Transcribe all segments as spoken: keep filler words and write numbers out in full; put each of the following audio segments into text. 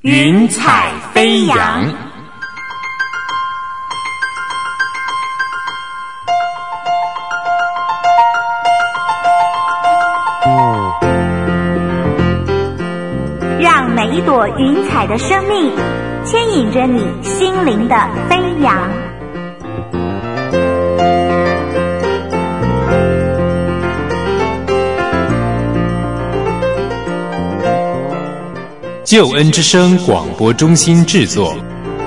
云彩飞扬。 让每一朵云彩的生命牵引着你心灵的飞扬。 救恩之声广播中心制作。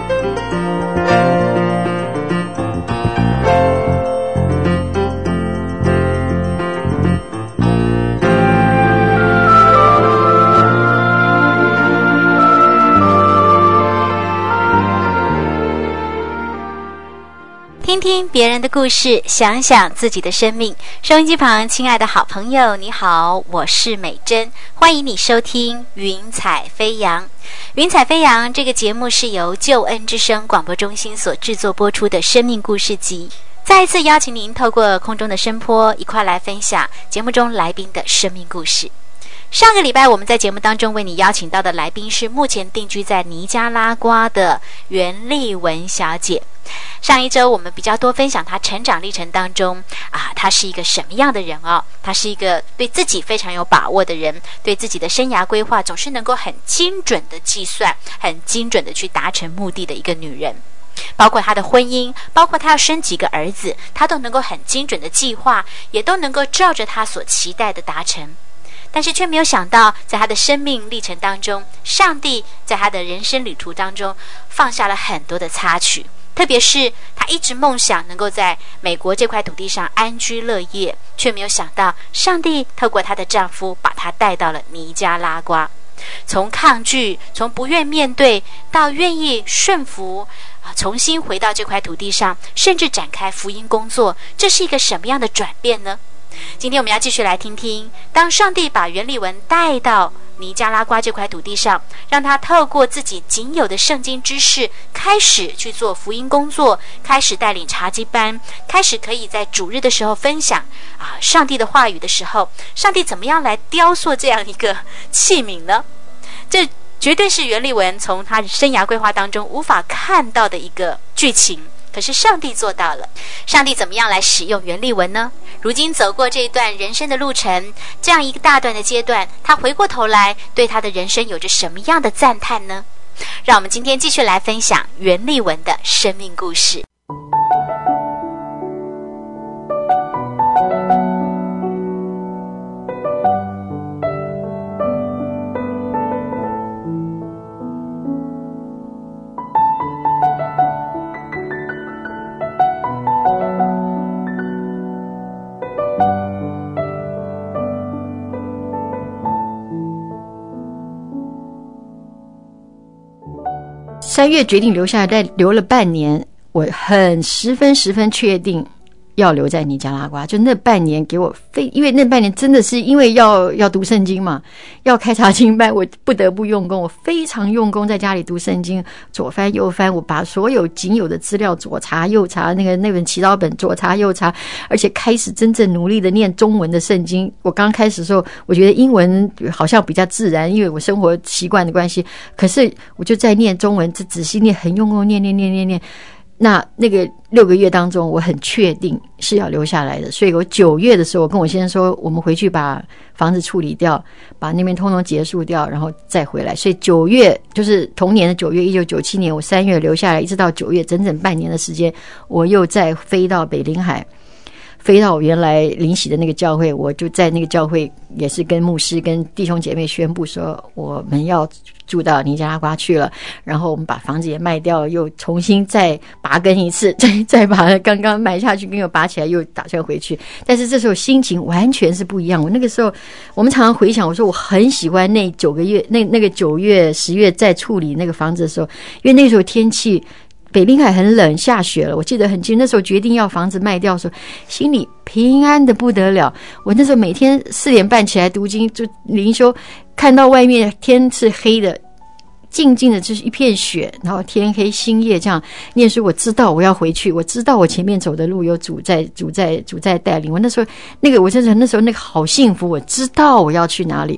听听别人的故事，想想自己的生命。收音机旁亲爱的好朋友你好，我是美珍，欢迎你收听云彩飞扬。云彩飞扬这个节目是由救恩之声广播中心所制作播出的生命故事集，再一次邀请您透过空中的声波一块来分享节目中来宾的生命故事。上个礼拜我们在节目当中为你邀请到的来宾是目前定居在尼加拉瓜的袁丽文小姐。上一周我们比较多分享她成长历程当中啊，她是一个什么样的人哦？她是一个对自己非常有把握的人，对自己的生涯规划总是能够很精准的计算，很精准的去达成目的的一个女人。包括她的婚姻，包括她要生几个儿子，她都能够很精准的计划，也都能够照着她所期待的达成。但是却没有想到，在他的生命历程当中，上帝在他的人生旅途当中放下了很多的插曲，特别是他一直梦想能够在美国这块土地上安居乐业，却没有想到上帝透过她的丈夫把她带到了尼加拉瓜。从抗拒，从不愿面对，到愿意顺服，重新回到这块土地上，甚至展开福音工作，这是一个什么样的转变呢？今天我们要继续来听听，当上帝把袁丽文带到尼加拉瓜这块土地上，让他透过自己仅有的圣经知识开始去做福音工作，开始带领茶基班，开始可以在主日的时候分享啊上帝的话语的时候，上帝怎么样来雕塑这样一个器皿呢？这绝对是袁丽文从他生涯规划当中无法看到的一个剧情，可是上帝做到了。上帝怎么样来使用袁丽文呢？如今走过这一段人生的路程，这样一个大段的阶段，他回过头来对他的人生有着什么样的赞叹呢？让我们今天继续来分享袁丽文的生命故事。 三月决定留下来，但留了半年，我很十分十分确定要留在尼加拉瓜。就那半年给我非，因为那半年真的是因为要要读圣经嘛，要开查经班，我不得不用功，我非常用功，在家里读圣经，左翻右翻，我把所有仅有的资料左查右查，那个那本祈祷本左查右查，而且开始真正努力的念中文的圣经。我刚开始的时候，我觉得英文好像比较自然，因为我生活习惯的关系，可是我就在念中文，仔细念，很用功念念念念念。那那个六个月当中，我很确定是要留下来的，所以我九月的时候，我跟我先生说，我们回去把房子处理掉，把那边通通结束掉，然后再回来。所以九月就是同年的九月，一九九七年，我三月留下来，一直到九月，整整半年的时间，我又再飞到北临海，飞到我原来灵洗的那个教会，我就在那个教会也是跟牧师跟弟兄姐妹宣布说，我们要住到尼加拉瓜去了，然后我们把房子也卖掉，又重新再拔根一次，再再把刚刚买下去跟又拔起来，又打算回去。但是这时候心情完全是不一样。我那个时候，我们常常回想，我说我很喜欢那九个月，那那个九月、十月在处理那个房子的时候，因为那时候天气。北临海很冷，下雪了，我记得很清。那时候决定要房子卖掉的时候，心里平安的不得了。我那时候每天四点半起来读经，就灵修，看到外面天是黑的，静静的就是一片雪，然后天黑星夜这样念书。我知道我要回去，我知道我前面走的路有主在主在主在带领我。那时候那个我真的那时候那个好幸福，我知道我要去哪里。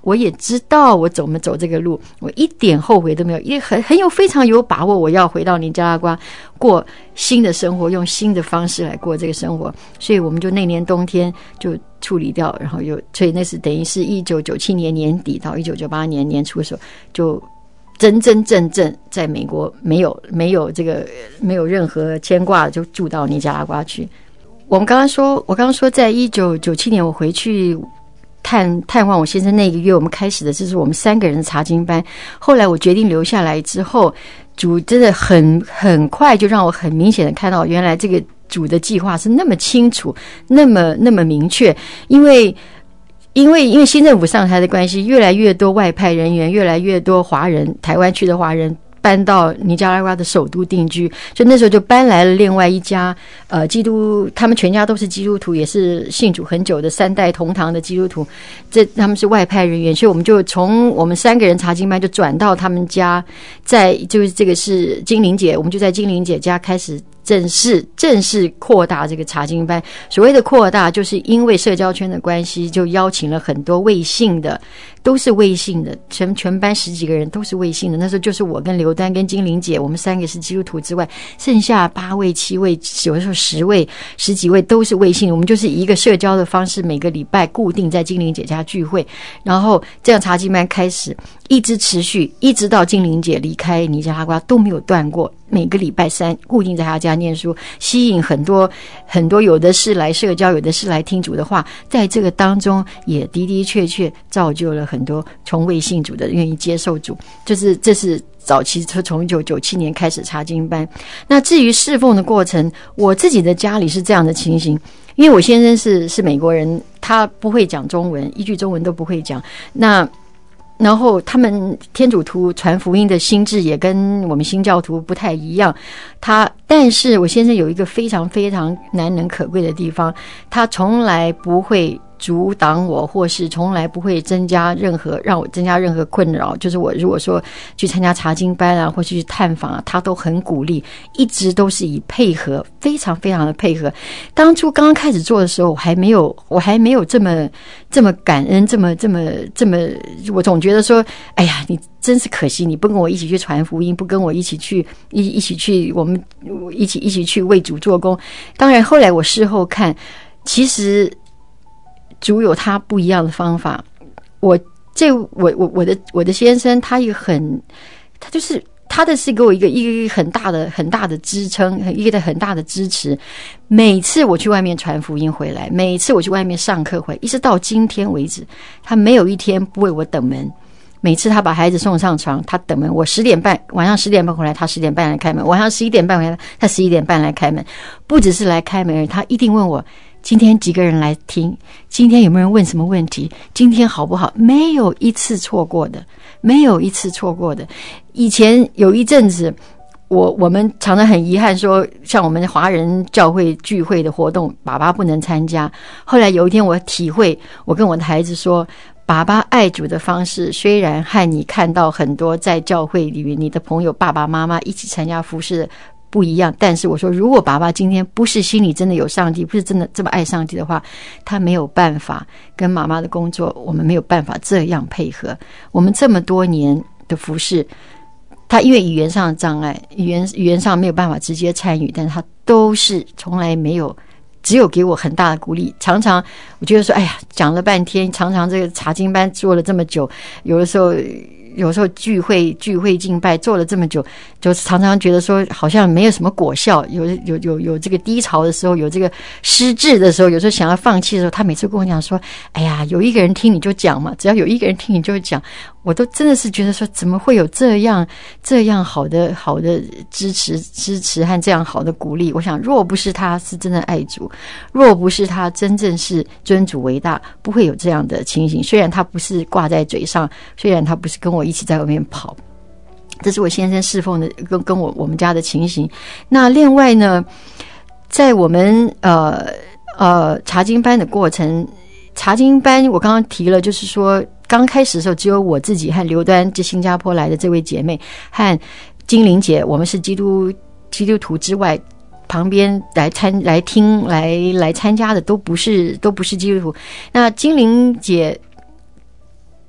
我也知道我怎么走这个路，我一点后悔都没有，也很很有非常有把握，我要回到尼加拉瓜过新的生活，用新的方式来过这个生活。所以我们就那年冬天就处理掉，然后又所以那是等于是一九九七年年底到一九九八年年初的时候，就真真正正在美国没有没有这个没有任何牵挂，就住到尼加拉瓜去。我们刚刚说，我刚刚说，在一九九七年我回去探探望我先生那个月，我们开始的就是我们三个人的查经班。后来我决定留下来之后，主真的很很快就让我很明显的看到，原来这个主的计划是那么清楚，那么那么明确。因为因为因为新政府上台的关系，越来越多外派人员，越来越多华人，台湾区的华人搬到尼加拉瓜的首都定居，所以那时候就搬来了另外一家呃基督，他们全家都是基督徒，也是信主很久的三代同堂的基督徒，这他们是外派人员，所以我们就从我们三个人查经班就转到他们家，在就是这个是金玲姐，我们就在金玲姐家开始正式正式扩大这个查经班。所谓的扩大，就是因为社交圈的关系，就邀请了很多卫信的，都是卫信的，全全班十几个人都是卫信的。那时候就是我跟刘丹跟金玲姐，我们三个是基督徒之外，剩下八位七位，有的时候十位十几位都是卫信。我们就是以一个社交的方式，每个礼拜固定在金玲姐家聚会，然后这样查经班开始一直持续，一直到金玲姐离开尼加拉瓜都没有断过。每个礼拜三固定在他家念书，吸引很多很多，有的是来社交，有的是来听主的话。在这个当中也的的确确造就了很多从未信主的愿意接受主，就是这是早期从一九九七年开始查经班。那至于侍奉的过程，我自己的家里是这样的情形，因为我先生是是美国人，他不会讲中文，一句中文都不会讲。那然后他们天主徒传福音的心智也跟我们新教徒不太一样，他但是我先生有一个非常非常难能可贵的地方，他从来不会阻挡我，或是从来不会增加任何让我增加任何困扰。就是我如果说去参加查经班啊，或是去探访啊，他都很鼓励，一直都是以配合，非常非常的配合。当初刚刚开始做的时候，我还没有我还没有这么这么感恩，这么这么这么，我总觉得说，哎呀，你真是可惜，你不跟我一起去传福音，不跟我一起去一一起去我们一起一起去为主做工。当然后来我事后看，其实主有他不一样的方法。我这我我我的我的先生，他也很，他就是他的是给我一个一个很大的很大的支撑，一个很大的支持。每次我去外面传福音回来，每次我去外面上课回来，一直到今天为止，他没有一天不为我等门。每次他把孩子送上床，他等门，我十点半晚上十点半回来，他十点半来开门；晚上十一点半回来，他十一点半来开门。不只是来开门而已，他一定问我今天几个人来听，今天有没有人问什么问题，今天好不好，没有一次错过的，没有一次错过的。以前有一阵子我我们常常很遗憾说，像我们华人教会聚会的活动，爸爸不能参加。后来有一天我体会，我跟我的孩子说，爸爸爱主的方式虽然和你看到很多在教会里面你的朋友爸爸妈妈一起参加服事不一样，但是我说，如果爸爸今天不是心里真的有上帝，不是真的这么爱上帝的话，他没有办法跟妈妈的工作，我们没有办法这样配合。我们这么多年的服事，他因为语言上的障碍，语言语言上没有办法直接参与，但是他都是从来没有，只有给我很大的鼓励。常常我觉得说，哎呀，讲了半天，常常这个查经班做了这么久，有的时候有时候聚会聚会敬拜做了这么久，就常常觉得说好像没有什么果效，有有有有这个低潮的时候，有这个失志的时候，有时候想要放弃的时候，他每次跟我讲说，哎呀，有一个人听你就讲嘛，只要有一个人听你就讲。我都真的是觉得说，怎么会有这样这样好的好的支持支持和这样好的鼓励。我想若不是他是真的爱主，若不是他真正是尊主为大，不会有这样的情形。虽然他不是挂在嘴上，虽然他不是跟我一起在外面跑，这是我先生侍奉的跟跟我我们家的情形。那另外呢，在我们呃呃查经班的过程，查经班我刚刚提了，就是说刚开始的时候只有我自己和刘端，这新加坡来的这位姐妹和金玲姐，我们是基督基督徒之外，旁边来参来听来来参加的都不是都不是基督徒。那金玲姐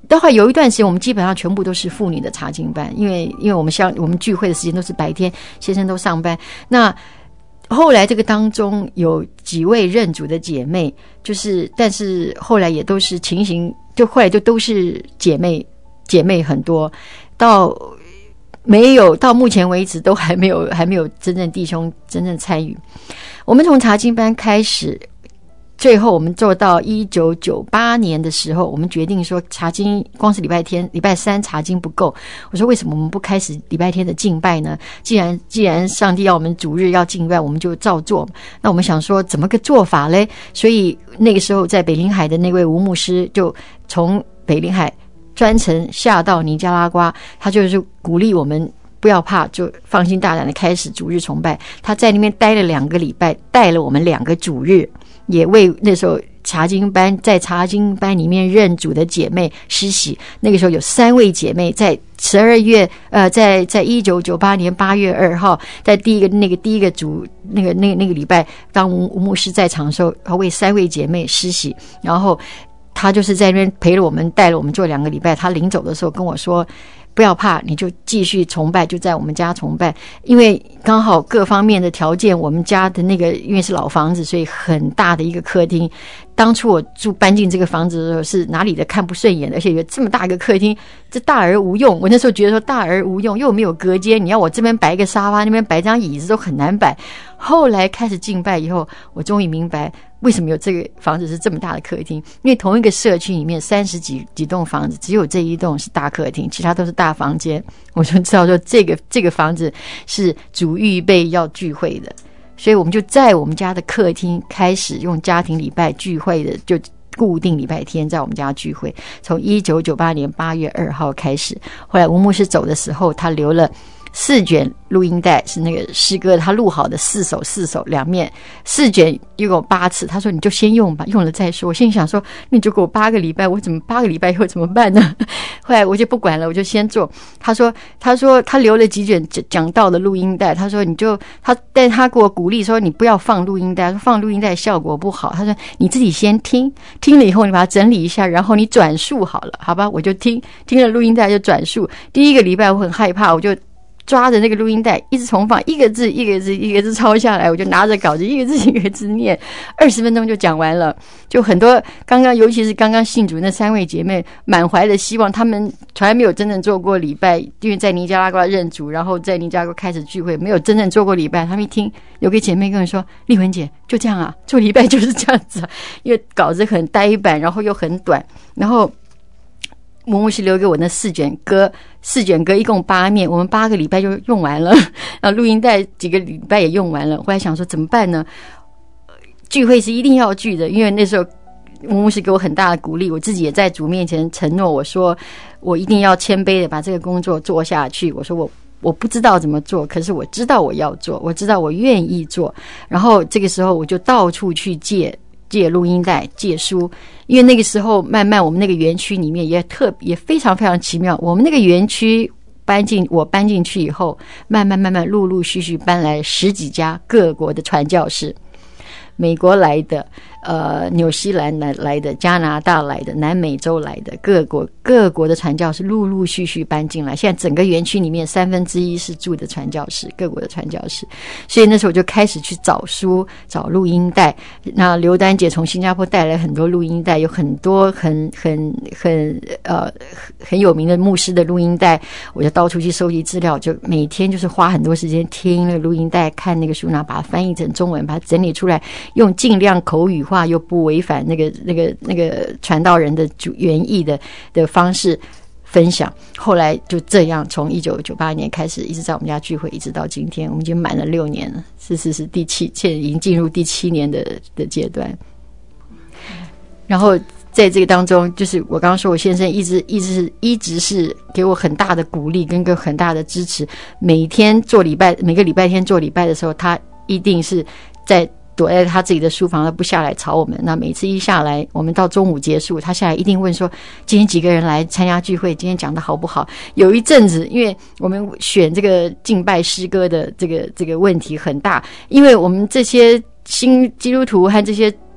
的话，有一段时间我们基本上全部都是妇女的查经班，因为因为我们像我们聚会的时间都是白天，先生都上班。那后来这个当中有几位认主的姐妹，就是但是后来也都是情形，就后来就都是姐妹姐妹很多，到没有到目前为止都还没有还没有真正弟兄真正参与。我们从查经班开始，最后我们做到一九九八年的时候，我们决定说查经光是礼拜天礼拜三查经不够，我说为什么我们不开始礼拜天的敬拜呢？既然既然上帝要我们主日要敬拜，我们就照做。那我们想说怎么个做法嘞？所以那个时候在北临海的那位吴牧师就从北临海专程下到尼加拉瓜，他就是鼓励我们不要怕，就放心大胆的开始主日崇拜。他在那边待了两个礼拜，带了我们两个主日，也为那时候查经班在查经班里面认主的姐妹施洗。那个时候有三位姐妹在十二月，呃，在在一九九八年八月二号，在第一个那个第一个主那个那个那个礼拜，当吴吴牧师在场的时候，他为三位姐妹施洗，然后他就是在那边陪了我们，带了我们做两个礼拜。他临走的时候跟我说，不要怕，你就继续崇拜，就在我们家崇拜。因为刚好各方面的条件，我们家的那个因为是老房子，所以很大的一个客厅。当初我住搬进这个房子的时候，是哪里的看不顺眼的，而且有这么大一个客厅，这大而无用。我那时候觉得说大而无用，又没有隔间，你要我这边摆一个沙发，那边摆一张椅子都很难摆。后来开始敬拜以后，我终于明白为什么有这个房子是这么大的客厅。因为同一个社区里面三十几几栋房子，只有这一栋是大客厅，其他都是大房间。我就知道说这个这个房子是主预备要聚会的。所以我们就在我们家的客厅开始用家庭礼拜聚会的，就固定礼拜天在我们家聚会。从一九九八年八月二号开始，后来吴牧师走的时候，他留了四卷录音带，是那个诗歌他录好的四首四首两面，四卷一共八次。他说你就先用吧，用了再说。我心里想说你就给我八个礼拜，我怎么八个礼拜以后怎么办呢？后来我就不管了，我就先做。他说他说他留了几卷讲道的录音带，他说你就他但他给我鼓励说你不要放录音带，说放录音带效果不好。他说你自己先听，听了以后你把它整理一下，然后你转述好了，好吧？我就听听了录音带就转述。第一个礼拜我很害怕，我就抓着那个录音带一直重放，一个字一个字一个字抄下来，我就拿着稿子一个字一个字念，二十分钟就讲完了。就很多刚刚尤其是刚刚信主那三位姐妹满怀的希望，他们从来没有真正做过礼拜，因为在尼加拉瓜认主，然后在尼加拉瓜开始聚会，没有真正做过礼拜。他们一听，有个姐妹跟我说，丽文姐就这样啊，做礼拜就是这样子啊，因为稿子很呆板，然后又很短，然后吴牧师留给我那四卷歌，四卷歌一共八面，我们八个礼拜就用完了，然后录音带几个礼拜也用完了。后来想说怎么办呢？聚会是一定要聚的，因为那时候吴牧师给我很大的鼓励，我自己也在主面前承诺，我说我一定要谦卑的把这个工作做下去。我说我我不知道怎么做，可是我知道我要做，我知道我愿意做。然后这个时候我就到处去借借录音带借书，因为那个时候慢慢我们那个园区里面也特也非常非常奇妙。我们那个园区搬进我搬进去以后，慢慢慢慢陆陆续续搬来十几家各国的传教士，美国来的，呃，纽西兰来来的，加拿大来的，南美洲来的，各国各国的传教士陆陆续续搬进来。现在整个园区里面三分之一是住的传教士，各国的传教士。所以那时候我就开始去找书，找录音带。那刘丹姐从新加坡带来很多录音带，有很多很很很呃很有名的牧师的录音带，我就到处去收集资料，就每天就是花很多时间听那个录音带，看那个书，然后把它翻译成中文，把它整理出来，用尽量口语化又不违反那个那个那个传道人的主原意的的方式分享。后来就这样，从一九九八年开始，一直在我们家聚会，一直到今天，我们已经满了六年了，是是是第七，现在已经进入第七年的的阶段。然后在这个当中，就是我刚刚说，我先生一直一直是一直是给我很大的鼓励跟个很大的支持。每天做礼拜，每个礼拜天做礼拜的时候，他一定是在躲在他自己的书房，他不下来吵我们。那每次一下来，我们到中午结束，他下来一定问说今天几个人来参加聚会，今天讲的好不好。有一阵子因为我们选这个敬拜诗歌的这个这个问题很大，因为我们这些新基督徒和这些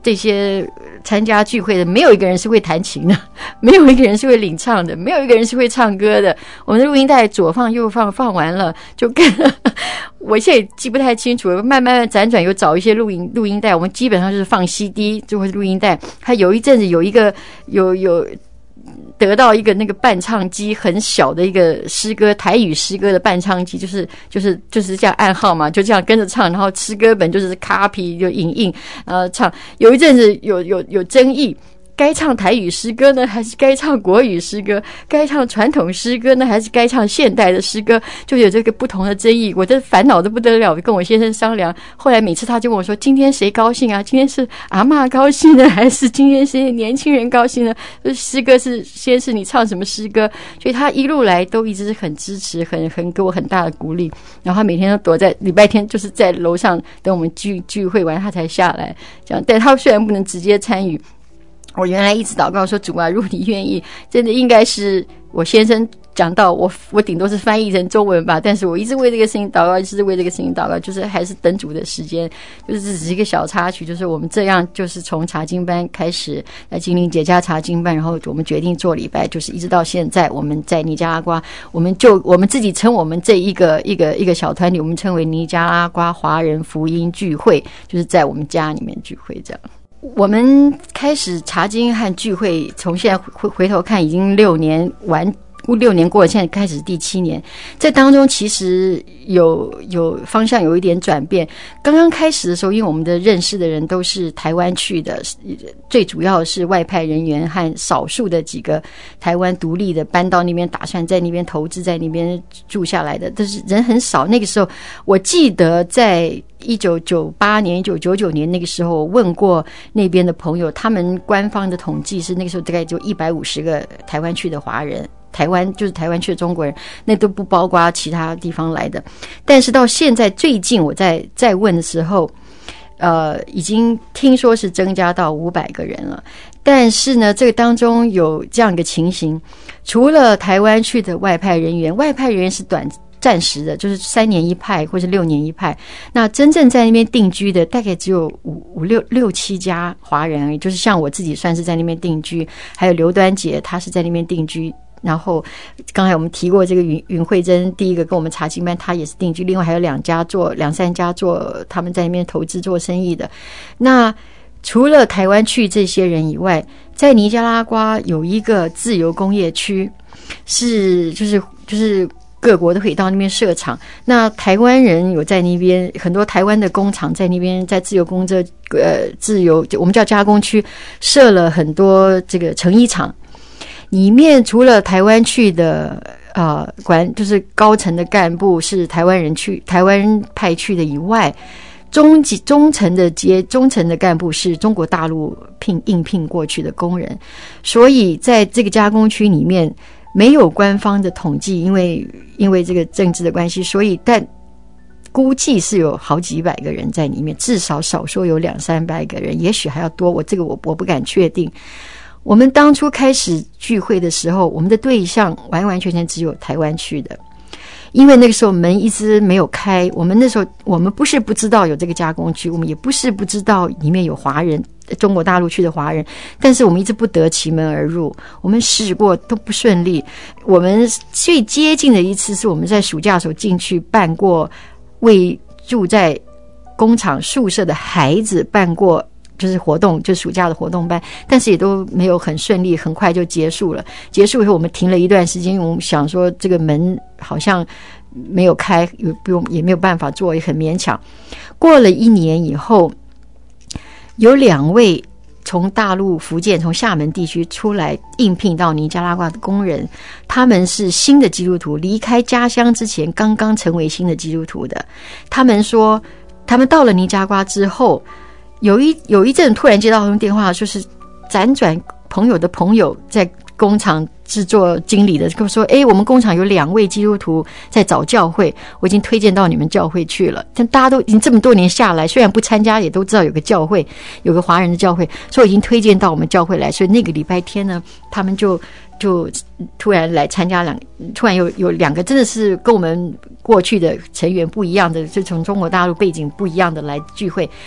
这些参加聚会的，没有一个人是会弹琴的，没有一个人是会领唱的，没有一个人是会唱歌的。我们的录音带左放右放，放完了就跟我现在也记不太清楚，慢慢辗转有找一些录音录音带，我们基本上就是放 C D 就会录音带。还有一阵子有一个有有得到一个那个伴唱机，很小的一个诗歌台语诗歌的伴唱机，就是就是就是这样暗号嘛，就这样跟着唱，然后诗歌本就是 copy 就影印呃唱。有一阵子有有有争议，该唱台语诗歌呢，还是该唱国语诗歌？该唱传统诗歌呢，还是该唱现代的诗歌？就有这个不同的争议，我这烦恼的不得了，跟我先生商量。后来每次他就问我说：“今天谁高兴啊？今天是阿嬷高兴呢，还是今天是年轻人高兴呢？诗歌是先是你唱什么诗歌？”所以他一路来都一直是很支持，很很给我很大的鼓励。然后他每天都躲在礼拜天，就是在楼上等我们聚聚会完，他才下来。这样，但他虽然不能直接参与。我原来一直祷告说，主啊，如果你愿意，真的应该是我先生讲到我，我顶多是翻译成中文吧，但是我一直为这个事情祷告，一直为这个事情祷告，就是还是等主的时间，就是这只是一个小插曲，就是我们这样，就是从查经班开始来精灵节加查经班，然后我们决定做礼拜，就是一直到现在，我们在尼加拉瓜，我们就我们自己称我们这一个一个一个小团体，我们称为尼加拉瓜华人福音聚会，就是在我们家里面聚会这样。我们开始查经和聚会，从现在回回头看，已经六年完，六年过了，现在开始第七年。这当中其实有有方向有一点转变。刚刚开始的时候，因为我们的认识的人都是台湾去的，最主要是外派人员和少数的几个台湾独立的搬到那边，打算在那边投资，在那边住下来的，但是人很少。那个时候，我记得在一九九八年、一九九九年那个时候，我问过那边的朋友，他们官方的统计是那个时候大概就一百五十个台湾去的华人，台湾就是台湾去的中国人，那都不包括其他地方来的。但是到现在最近我在在问的时候，呃，已经听说是增加到五百个人了。但是呢，这个当中有这样一个情形，除了台湾去的外派人员，外派人员是短暂时的，就是三年一派或是六年一派。那真正在那边定居的，大概只有五五六六七家华人而已。就是像我自己算是在那边定居，还有刘端杰，他是在那边定居。然后刚才我们提过这个云云慧珍，第一个跟我们查经班，他也是定居。另外还有两家做两三家做他们在那边投资做生意的。那除了台湾去这些人以外，在尼加拉瓜有一个自由工业区，是就是就是各国都可以到那边设厂。那台湾人有在那边，很多台湾的工厂在那边，在自由工这呃自由我们叫加工区设了很多这个成衣厂。里面除了台湾去的呃管就是高层的干部是台湾人去台湾派去的以外，中级中层的阶中层的干部是中国大陆聘应聘过去的工人。所以在这个加工区里面没有官方的统计，因为因为这个政治的关系，所以但估计是有好几百个人在里面，至少少说有两三百个人，也许还要多，我这个我我不敢确定。我们当初开始聚会的时候，我们的对象完完全全只有台湾去的，因为那个时候门一直没有开。我们那时候我们不是不知道有这个加工区，我们也不是不知道里面有华人，中国大陆去的华人，但是我们一直不得其门而入，我们试过都不顺利。我们最接近的一次是我们在暑假的时候进去办过，为住在工厂宿舍的孩子办过就是活动，就暑假的活动班，但是也都没有很顺利，很快就结束了。结束以后我们停了一段时间，因为我们想说这个门好像没有开，也不用也没有办法做，也很勉强。过了一年以后，有两位从大陆福建从厦门地区出来应聘到尼加拉瓜的工人，他们是新的基督徒，离开家乡之前刚刚成为新的基督徒的。他们说他们到了尼加拉瓜之后，有一有一阵突然接到通电话，就是辗转朋友的朋友在工厂制作经理的跟我说，诶，我们工厂有两位基督徒在找教会，我已经推荐到你们教会去了。但大家都已经这么多年下来，虽然不参加，也都知道有个教会，有个华人的教会，所以我已经推荐到我们教会来。所以那个礼拜天呢，他们就就突然来参加两，突然有有两个真的是跟我们过去的成员不一样的，就从中国大陆背景不一样的来聚会。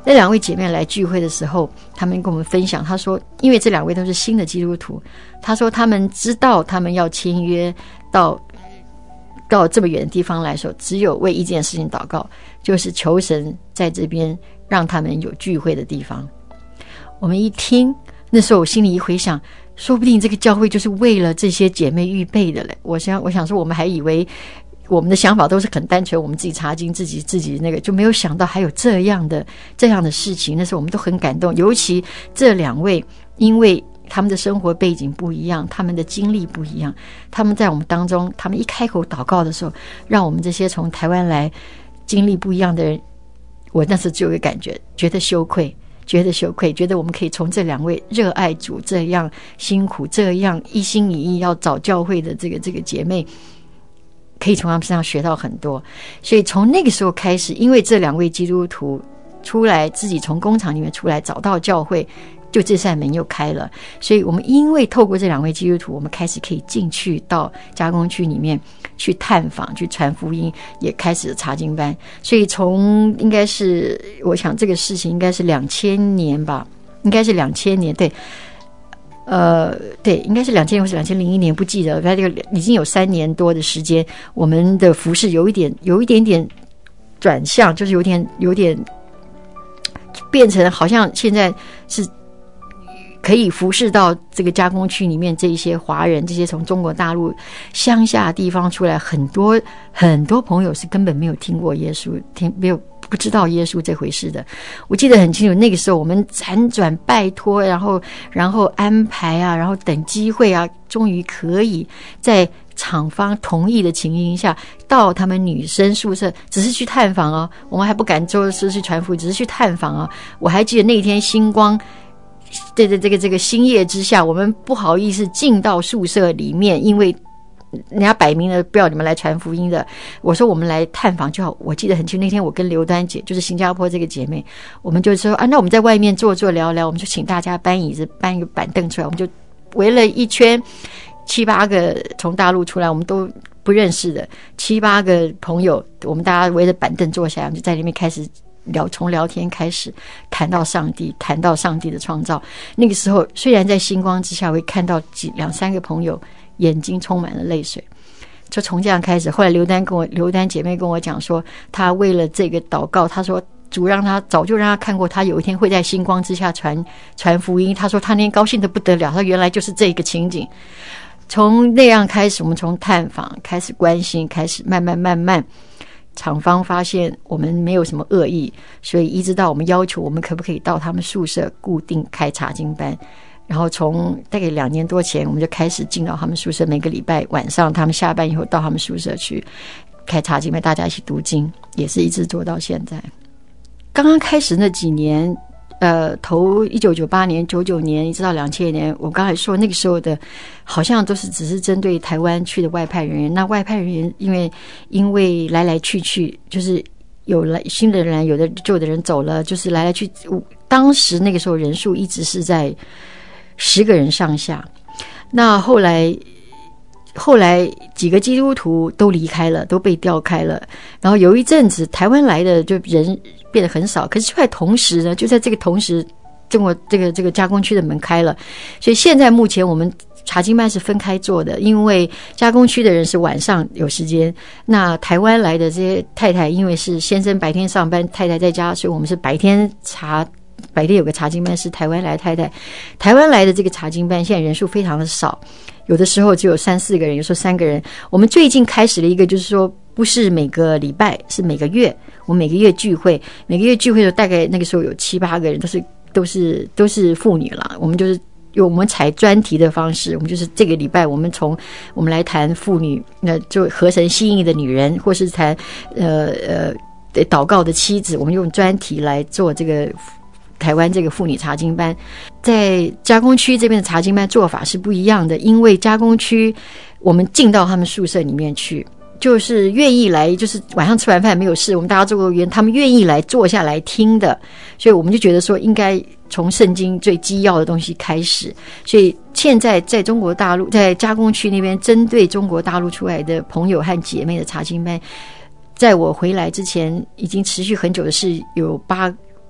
那两位姐妹来聚会的时候，她们跟我们分享，她说因为这两位都是新的基督徒，她说他们知道他们要签约到到这么远的地方来说，只有为一件事情祷告，就是求神在这边让他们有聚会的地方。我们一听，那时候我心里一回想，说不定这个教会就是为了这些姐妹预备的嘞。我想我想说，我们还以为我们的想法都是很单纯，我们自己查经，自己自己那个，就没有想到还有这样的这样的事情。那时候我们都很感动，尤其这两位，因为他们的生活背景不一样，他们的经历不一样，他们在我们当中，他们一开口祷告的时候，让我们这些从台湾来经历不一样的人，我那时就有个感觉，觉得羞愧，觉得羞愧，觉得我们可以从这两位热爱主、这样辛苦、这样一心一意要找教会的这个这个姐妹，可以从他们身上学到很多。所以从那个时候开始，因为这两位基督徒出来，自己从工厂里面出来找到教会，就这扇门又开了。所以我们因为透过这两位基督徒，我们开始可以进去到加工区里面去探访，去传福音，也开始查经班。所以从应该是我想这个事情应该是两千年吧，应该是两千年，对呃，对，应该是两千年或是两千零一年，不记得。它这个已经有三年多的时间，我们的服事有一点有一点点转向，就是有点有点变成好像现在是可以服侍到这个加工区里面这一些华人，这些从中国大陆乡下地方出来，很多很多朋友是根本没有听过耶稣，听没有不知道耶稣这回事的。我记得很清楚，那个时候我们辗转拜托，然后然后安排啊，然后等机会啊，终于可以在厂方同意的情形下，到他们女生宿舍，只是去探访哦，我们还不敢做是去传福音，只是去探访哦。我还记得那天星光。对对，这个这个星夜之下，我们不好意思进到宿舍里面，因为人家摆明了不要你们来传福音的。我说我们来探访就好。我记得很清楚，那天我跟刘丹姐，就是新加坡这个姐妹，我们就说啊，那我们在外面坐坐聊聊，我们就请大家搬椅子，搬一个板凳出来，我们就围了一圈，七八个从大陆出来，我们都不认识的七八个朋友，我们大家围着板凳坐下来，我们就在里面开始。聊从聊天开始谈到上帝，谈到上帝的创造。那个时候虽然在星光之下会看到几两三个朋友眼睛充满了泪水，就从这样开始。后来刘丹跟我刘丹姐妹跟我讲说，她为了这个祷告，她说主让她早就让她看过，她有一天会在星光之下传传福音。她说她那天高兴得不得了，她原来就是这个情景。从那样开始，我们从探访开始关心，开始慢慢慢慢。厂方发现我们没有什么恶意，所以一直到我们要求我们可不可以到他们宿舍固定开查经班，然后从大概两年多前我们就开始进到他们宿舍，每个礼拜晚上他们下班以后到他们宿舍去开查经班，大家一起读经，也是一直做到现在。刚刚开始那几年呃，头一九九八年、九九年一直到两千年，我刚才说那个时候的，好像都是只是针对台湾去的外派人员。那外派人员因为因为来来去去，就是有了新的人，有的旧的人走了，就是来来去。当时那个时候人数一直是在十个人上下。那后来。后来几个基督徒都离开了，都被调开了。然后有一阵子台湾来的就人变得很少，可是就在同时呢，就在这个同时，中国这个这个加工区的门开了，所以现在目前我们查经班是分开做的，因为加工区的人是晚上有时间，那台湾来的这些太太，因为是先生白天上班，太太在家，所以我们是白天查。白天有个查经班是台湾来的太太，台湾来的这个查经班现在人数非常的少，有的时候只有三四个人，有时候三个人。我们最近开始了一个，就是说不是每个礼拜，是每个月，我们每个月聚会，每个月聚会的大概那个时候有七八个人，都是都是都是妇女啦。我们就是用我们采专题的方式，我们就是这个礼拜我们从我们来谈妇女，那就合神心意的女人，或是谈呃呃祷告的妻子，我们用专题来做这个。台湾这个妇女查经班，在加工区这边的查经班做法是不一样的，因为加工区我们进到他们宿舍里面去，就是愿意来，就是晚上吃完饭没有事，我们大家做个约，他们愿意来坐下来听的，所以我们就觉得说应该从圣经最基要的东西开始。所以现在在中国大陆，在加工区那边，针对中国大陆出来的朋友和姐妹的查经班，在我回来之前已经持续很久的是有八。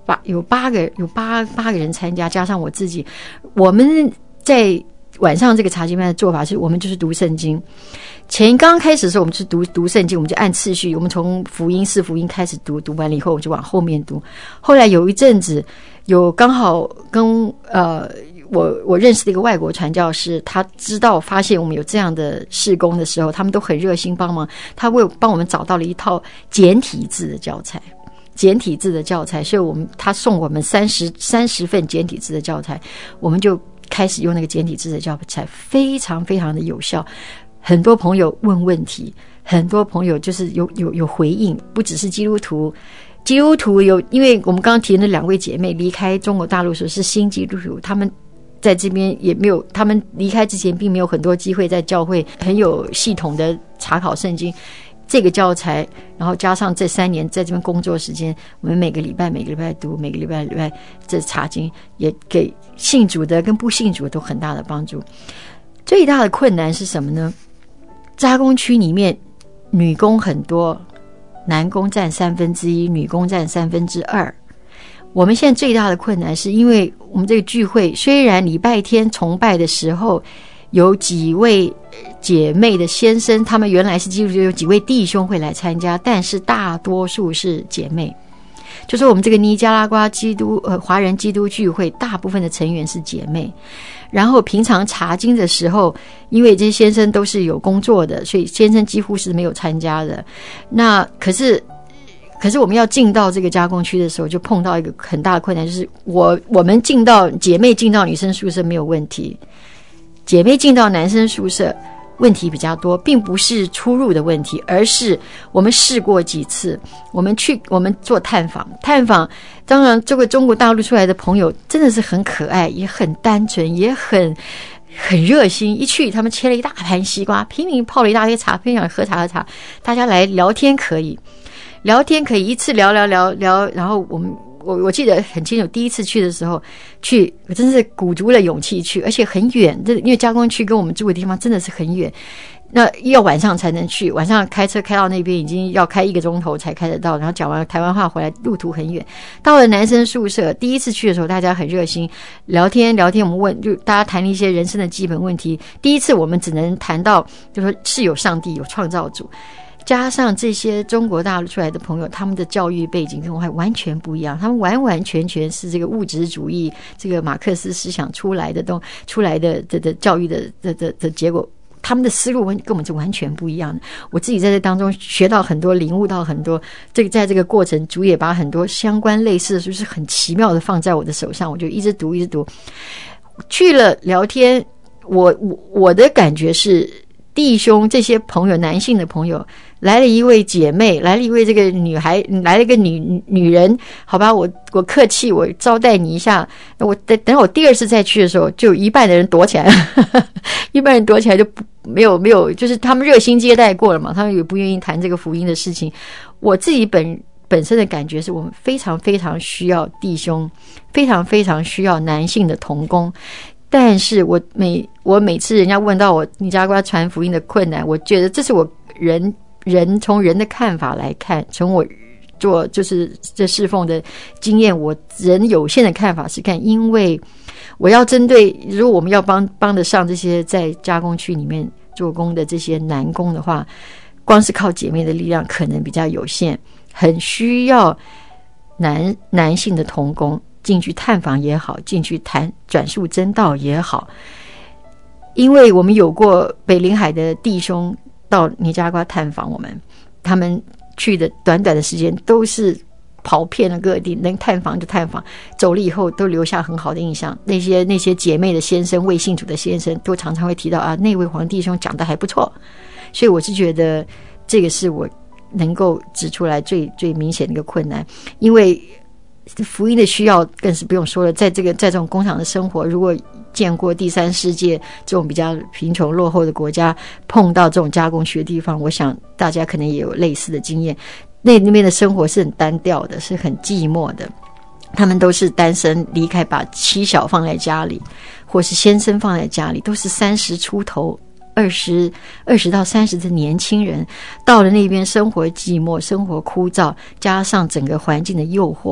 八有八个有八八个人参加，加上我自己，我们在晚上这个查经班的做法是，我们就是读圣经。前刚开始的时候，我们是读读圣经，我们就按次序，我们从福音四福音开始读，读完了以后，我们就往后面读。后来有一阵子，有刚好跟呃我我认识的一个外国传教士，他知道发现我们有这样的事工的时候，他们都很热心帮忙，他为帮我们找到了一套简体字的教材。简体字的教材，所以我们他送我们三十三十份简体字的教材，我们就开始用那个简体字的教材，非常非常的有效。很多朋友问问题，很多朋友就是有有有回应，不只是基督徒，基督徒有，因为我们刚刚提的那两位姐妹离开中国大陆的时候是新基督徒，他们在这边也没有，他们离开之前并没有很多机会在教会很有系统的查考圣经。这个教材，然后加上这三年在这边工作时间，我们每个礼拜每个礼拜读，每个礼拜礼拜这查经，也给信主的跟不信主的都很大的帮助。最大的困难是什么呢？扎工区里面女工很多，男工占三分之一，女工占三分之二。我们现在最大的困难是因为我们这个聚会虽然礼拜天崇拜的时候有几位姐妹的先生，他们原来是基督徒，有几位弟兄会来参加，但是大多数是姐妹。就是我们这个尼加拉瓜基督呃华人基督聚会，大部分的成员是姐妹。然后平常查经的时候，因为这些先生都是有工作的，所以先生几乎是没有参加的。那可是可是我们要进到这个加工区的时候，就碰到一个很大的困难，就是我我们进到姐妹进到女生宿舍没有问题，姐妹进到男生宿舍问题比较多，并不是出入的问题，而是我们试过几次，我们去我们做探访，探访当然这个中国大陆出来的朋友真的是很可爱，也很单纯，也很很热心。一去他们切了一大盘西瓜，拼命泡了一大堆茶，拼命喝茶喝茶，大家来聊天可以聊天可以一次聊聊聊聊，然后我们我我记得很清楚，第一次去的时候去，我真是鼓足了勇气去，而且很远，因为加工区跟我们住的地方真的是很远，那要晚上才能去，晚上开车开到那边已经要开一个钟头才开得到，然后讲完台湾话回来，路途很远。到了男生宿舍，第一次去的时候，大家很热心，聊天聊天，我们问就大家谈一些人生的基本问题。第一次我们只能谈到，就说是有上帝，有创造主。加上这些中国大陆出来的朋友，他们的教育背景跟我还完全不一样，他们完完全全是这个物质主义、这个马克思思想出来的东出来的的的教育的的的的结果，他们的思路跟我们是完全不一样的。我自己在这当中学到很多，领悟到很多。这个在这个过程，主也把很多相关类似的书是很奇妙的放在我的手上，我就一直读一直读。去了聊天，我我我的感觉是，弟兄这些朋友，男性的朋友。来了一位姐妹，来了一位这个女孩，来了一个女女人，好吧，我我客气，我招待你一下。我等等我第二次再去的时候，就有一半的人躲起来了，一半人躲起来就不没有没有，就是他们热心接待过了嘛，他们也不愿意谈这个福音的事情。我自己本本身的感觉是我们非常非常需要弟兄，非常非常需要男性的同工。但是我每我每次人家问到我尼加拉瓜传福音的困难，我觉得这是我人。人从人的看法来看，从我做就是这侍奉的经验，我人有限的看法是看，因为我要针对，如果我们要帮帮得上这些在加工区里面做工的这些男工的话，光是靠姐妹的力量可能比较有限，很需要男男性的同工进去探访也好，进去谈转述真道也好，因为我们有过北临海的弟兄。到尼加拉瓜探访我们，他们去的短短的时间都是跑遍了各地，能探访就探访，走了以后都留下很好的印象。那些那些姐妹的先生，未信主的先生，都常常会提到啊，那位黄弟兄讲得还不错。所以我是觉得这个是我能够指出来最最明显的一个困难，因为福音的需要更是不用说了，在这个在这种工厂的生活，如果见过第三世界这种比较贫穷落后的国家，碰到这种加工区的地方，我想大家可能也有类似的经验。那那边的生活是很单调的，是很寂寞的，他们都是单身离开，把妻小放在家里，或是先生放在家里，都是三十出头二十二十到三十的年轻人，到了那边生活寂寞，生活枯燥，加上整个环境的诱惑，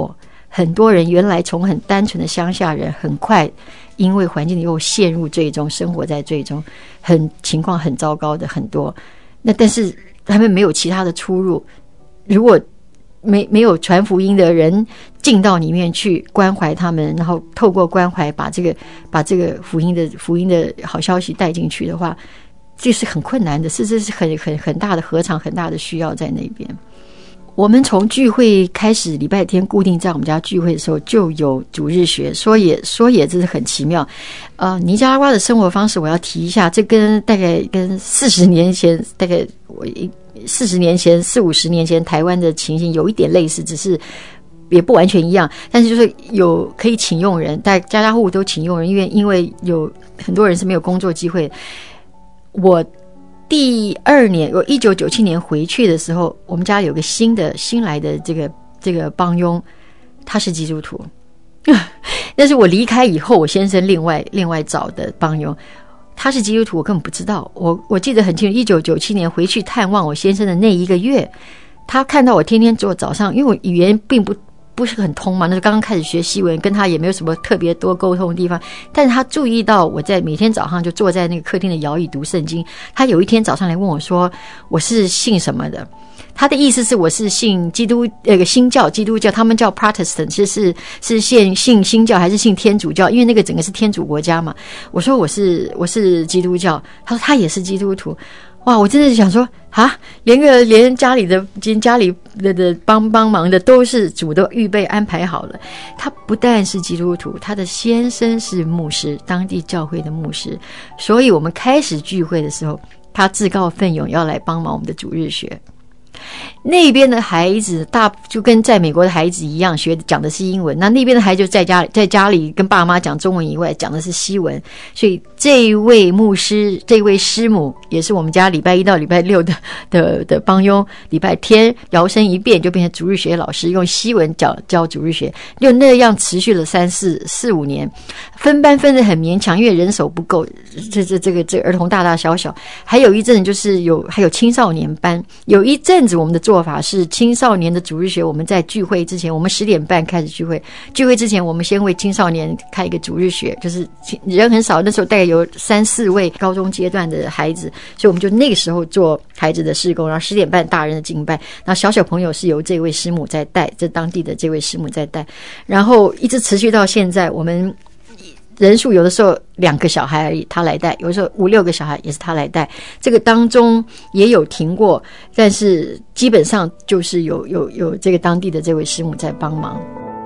很多人原来从很单纯的乡下人，很快因为环境又陷入最终，生活在最终，很情况很糟糕的很多。那但是他们没有其他的出路，如果没没有传福音的人进到里面去关怀他们，然后透过关怀把这个把这个福音的福音的好消息带进去的话，这是很困难的，是这是很很很大的合场，很大的需要在那边。我们从聚会开始，礼拜天固定在我们家聚会的时候就有主日学，说也说也真是很奇妙。呃，尼加拉瓜的生活方式我要提一下，这跟大概跟四十年前，大概我四十年前、四五十年前台湾的情形有一点类似，只是也不完全一样。但是就是有可以请佣人，大家家户户都请佣人，因为因为有很多人是没有工作机会。我第二年，我一九九七年回去的时候，我们家有个新的新来的这个这个帮佣，他是基督徒。但是我离开以后，我先生另外另外找的帮佣，他是基督徒，我根本不知道。我我记得很清楚，一九九七年回去探望我先生的那一个月，他看到我天天做早上，因为我语言并不不是很通嘛，那是刚刚开始学西文，跟他也没有什么特别多沟通的地方。但是他注意到我在每天早上就坐在那个客厅的摇椅读圣经。他有一天早上来问我说：“我是信什么的？”他的意思是我是信基督那个新教基督教，他们叫 Protestant， 是是是信信新教还是信天主教？因为那个整个是天主国家嘛。我说我是我是基督教，他说他也是基督徒。哇！我真的想说啊，连个连家里的连家里的的帮帮忙的都是主都预备安排好了。他不但是基督徒，他的先生是牧师，当地教会的牧师。所以我们开始聚会的时候，他自告奋勇要来帮忙我们的主日学。那边的孩子大就跟在美国的孩子一样，学讲的是英文，那那边的孩子就在家里在家里跟爸妈讲中文以外讲的是西文。所以这位牧师这位师母也是我们家礼拜一到礼拜六的的的帮佣，礼拜天摇身一变就变成主日学老师，用西文教教主日学，就那样持续了三四四五年。分班分得很勉强，因为人手不够，这这这个这个儿童大大小小。还有一阵就是有还有青少年班，有一阵子我们的做法是青少年的主日学，我们在聚会之前，我们十点半开始聚会，聚会之前我们先为青少年开一个主日学，就是人很少，那时候大概有三四位高中阶段的孩子，所以我们就那个时候做孩子的事工，然后十点半大人的敬拜，然后小小朋友是由这位师母在带，这当地的这位师母在带，然后一直持续到现在。我们人数有的时候两个小孩而已，他来带；有的时候五六个小孩也是他来带。这个当中也有停过，但是基本上就是有有有这个当地的这位师母在帮忙。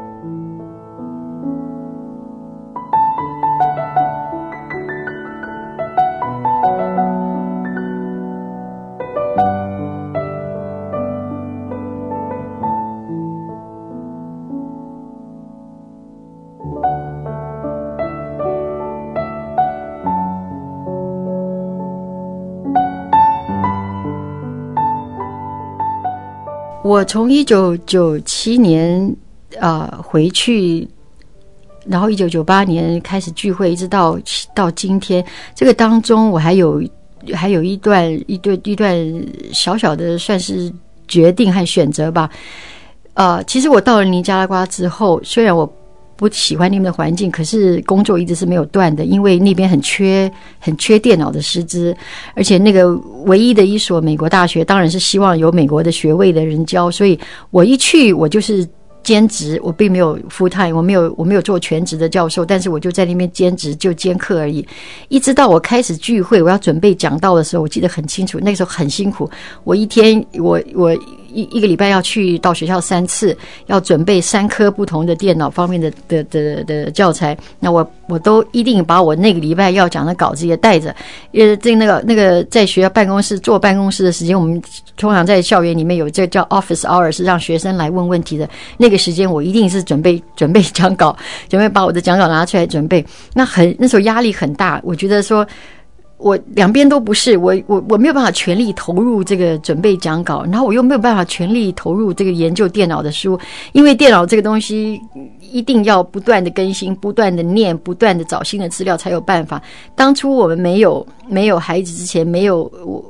我从一九九七年啊、呃、回去，然后一九九八年开始聚会，一直到到今天，这个当中我还有还有一段一段一段小小的算是决定和选择吧。呃，其实我到了尼加拉瓜之后，虽然我不喜欢那边的环境，可是工作一直是没有断的，因为那边很缺很缺电脑的师资，而且那个唯一的一所美国大学当然是希望有美国的学位的人教，所以我一去我就是兼职，我并没有 full time， 我没有我没有做全职的教授，但是我就在那边兼职，就兼课而已。一直到我开始聚会，我要准备讲道的时候，我记得很清楚，那个时候很辛苦，我一天我我一一个礼拜要去到学校三次，要准备三科不同的电脑方面的的的的教材。那我我都一定把我那个礼拜要讲的稿子也带着，因为这那个那个在学校办公室坐办公室的时间，我们通常在校园里面有这叫 office hour， 是让学生来问问题的。那个时间我一定是准备准备讲稿，准备把我的讲稿拿出来准备。那很那时候压力很大，我觉得说。我两边都不是，我我我没有办法全力投入这个准备讲稿，然后我又没有办法全力投入这个研究电脑的书，因为电脑这个东西一定要不断的更新，不断的念，不断的找新的资料才有办法。当初我们没有没有孩子之前，没有我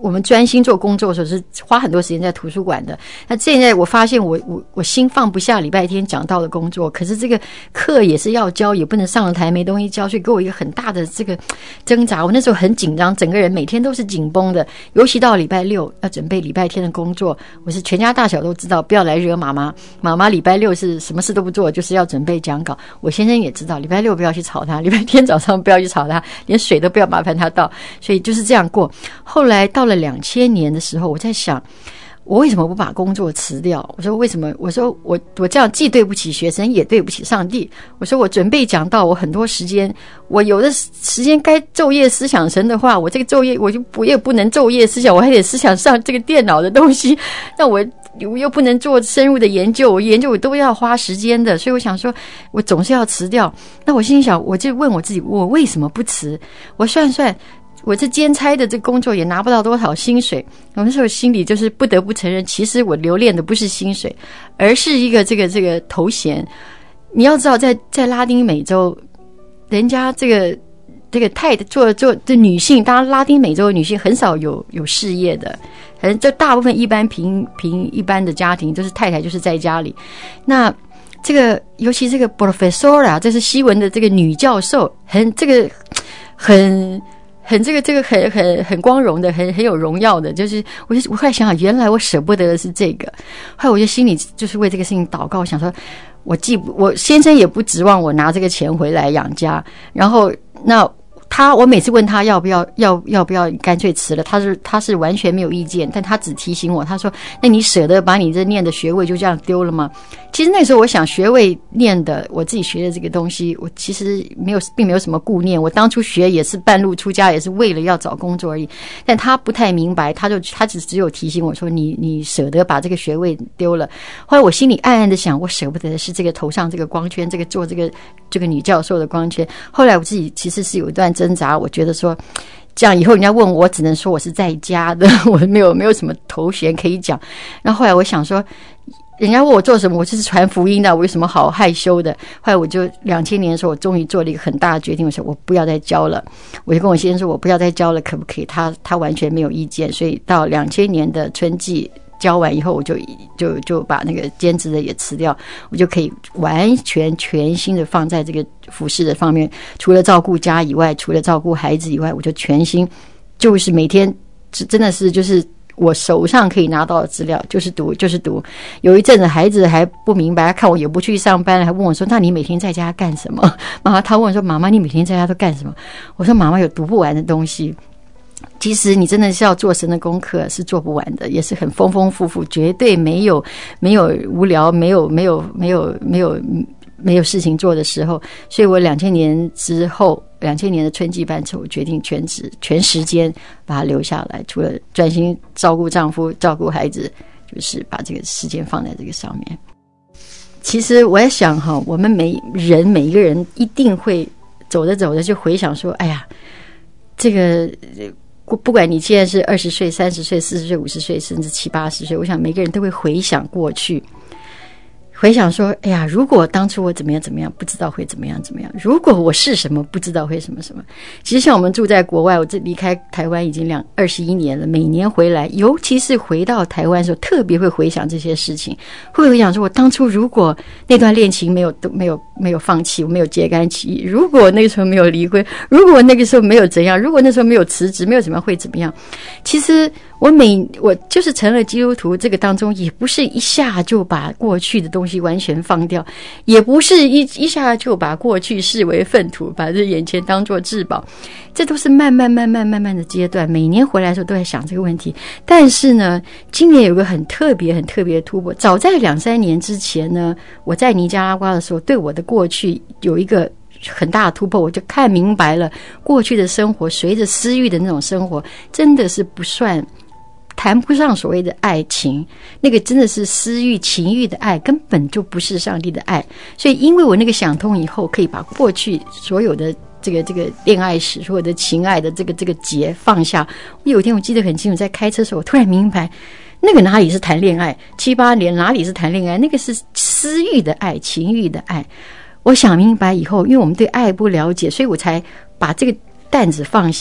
我们专心做工作的时候是花很多时间在图书馆的。那现在我发现我我我心放不下礼拜天讲道的工作，可是这个课也是要教，也不能上了台没东西教，所以给我一个很大的这个挣扎。我那时候很紧张，整个人每天都是紧绷的，尤其到礼拜六要准备礼拜天的工作，我是全家大小都知道，不要来惹妈妈。妈妈礼拜六是什么事都不做，就是要准备讲稿。我先生也知道，礼拜六不要去吵他，礼拜天早上不要去吵他，连水都不要麻烦他倒，所以就是这样过。后来到了两千年的时候，我在想，我为什么不把工作辞掉？我说为什么？我说我我这样既对不起学生，也对不起上帝。我说我准备讲道，我很多时间，我有的时间该昼夜思想神的话，我这个昼夜我就我也不能昼夜思想，我还得思想上这个电脑的东西。那我我又不能做深入的研究，我研究我都要花时间的，所以我想说，我总是要辞掉。那我心里想，我就问我自己，我为什么不辞？我算算。我这兼差的这工作也拿不到多少薪水，我那时候心里就是不得不承认，其实我留恋的不是薪水，而是一个这个这个头衔。你要知道在，在在拉丁美洲，人家这个这个太做做这女性，当然拉丁美洲的女性很少有有事业的，可能就大部分一般平平一般的家庭都是太太就是在家里。那这个尤其这个 professora， 这是西文的这个女教授，很这个很。很这个这个很很很光荣的，很很有荣耀的，就是我就我后来想想，原来我舍不得的是这个。后来我就心里就是为这个事情祷告，我想说，我既不我先生也不指望我拿这个钱回来养家，然后那他我每次问他要不要要要不要干脆辞了，他是他是完全没有意见，但他只提醒我，他说：“那你舍得把你这念的学位就这样丢了吗？”其实那时候我想，学位念的我自己学的这个东西，我其实没有并没有什么顾念。我当初学也是半路出家，也是为了要找工作而已。但他不太明白，他就他只只有提醒我说：“你你舍得把这个学位丢了。”后来我心里暗暗的想，我舍不得的是这个头上这个光圈，这个做这个这个女教授的光圈。后来我自己其实是有一段挣扎，我觉得说。这样以后人家问我，我只能说我是在家的，我没有没有什么头衔可以讲。然后后来我想说，人家问我做什么，我就是传福音的，我有什么好害羞的？后来我就两千年的时候，我终于做了一个很大的决定，我说我不要再教了。我就跟我先生说，我不要再教了，可不可以？他他完全没有意见。所以到两千年的春季教完以后，我就就就把那个兼职的也辞掉，我就可以完全全心的放在这个服事的方面。除了照顾家以外，除了照顾孩子以外，我就全心，就是每天真的是就是我手上可以拿到的资料，就是读就是读。有一阵子孩子还不明白，看我也不去上班，还问我说：“那你每天在家干什么？”妈妈他问我说：“妈妈，你每天在家都干什么？”我说：“妈妈有读不完的东西。”其实你真的是要做神的功课是做不完的，也是很丰丰富富，绝对没有没有无聊，没有没有没有没有没有事情做的时候。所以我两千年之后，两千年的春季班之后，我决定全职全时间把它留下来，除了专心照顾丈夫、照顾孩子，就是把这个时间放在这个上面。其实我在想哈，我们每人每一个人一定会走着走着就回想说，哎呀，这个。不管你现在是二十岁、三十岁、四十岁、五十岁，甚至七八十岁，我想每个人都会回想过去，回想说：“哎呀，如果当初我怎么样怎么样，不知道会怎么样怎么样；如果我是什么，不知道会什么什么。”其实像我们住在国外，我这离开台湾已经两二十一年了，每年回来，尤其是回到台湾的时候，特别会回想这些事情，会回想说：“我当初如果那段恋情没有都没有没有放弃，我没有揭竿起义；如果那个时候没有离婚，如果那个时候没有怎样，如果那时候没有辞职，没有怎么样会怎么样？”其实我每我就是成了基督徒，这个当中也不是一下就把过去的东西完全放掉，也不是一一下就把过去视为粪土，把这眼前当作至宝，这都是慢慢慢慢慢慢的阶段。每年回来的时候都在想这个问题，但是呢，今年有个很特别、很特别的突破。早在两三年之前呢，我在尼加拉瓜的时候，对我的过去有一个很大的突破，我就看明白了，过去的生活随着私欲的那种生活，真的是不算。谈不上所谓的爱情，那个真的是私欲情欲的爱，根本就不是上帝的爱。所以因为我那个想通以后，可以把过去所有的这个这个恋爱史，所有的情爱的这个这个结放下。有一天我记得很清楚，在开车的时候，我突然明白，那个哪里是谈恋爱，七八年哪里是谈恋爱，那个是私欲的爱，情欲的爱。我想明白以后，因为我们对爱不了解，所以我才把这个担子放下，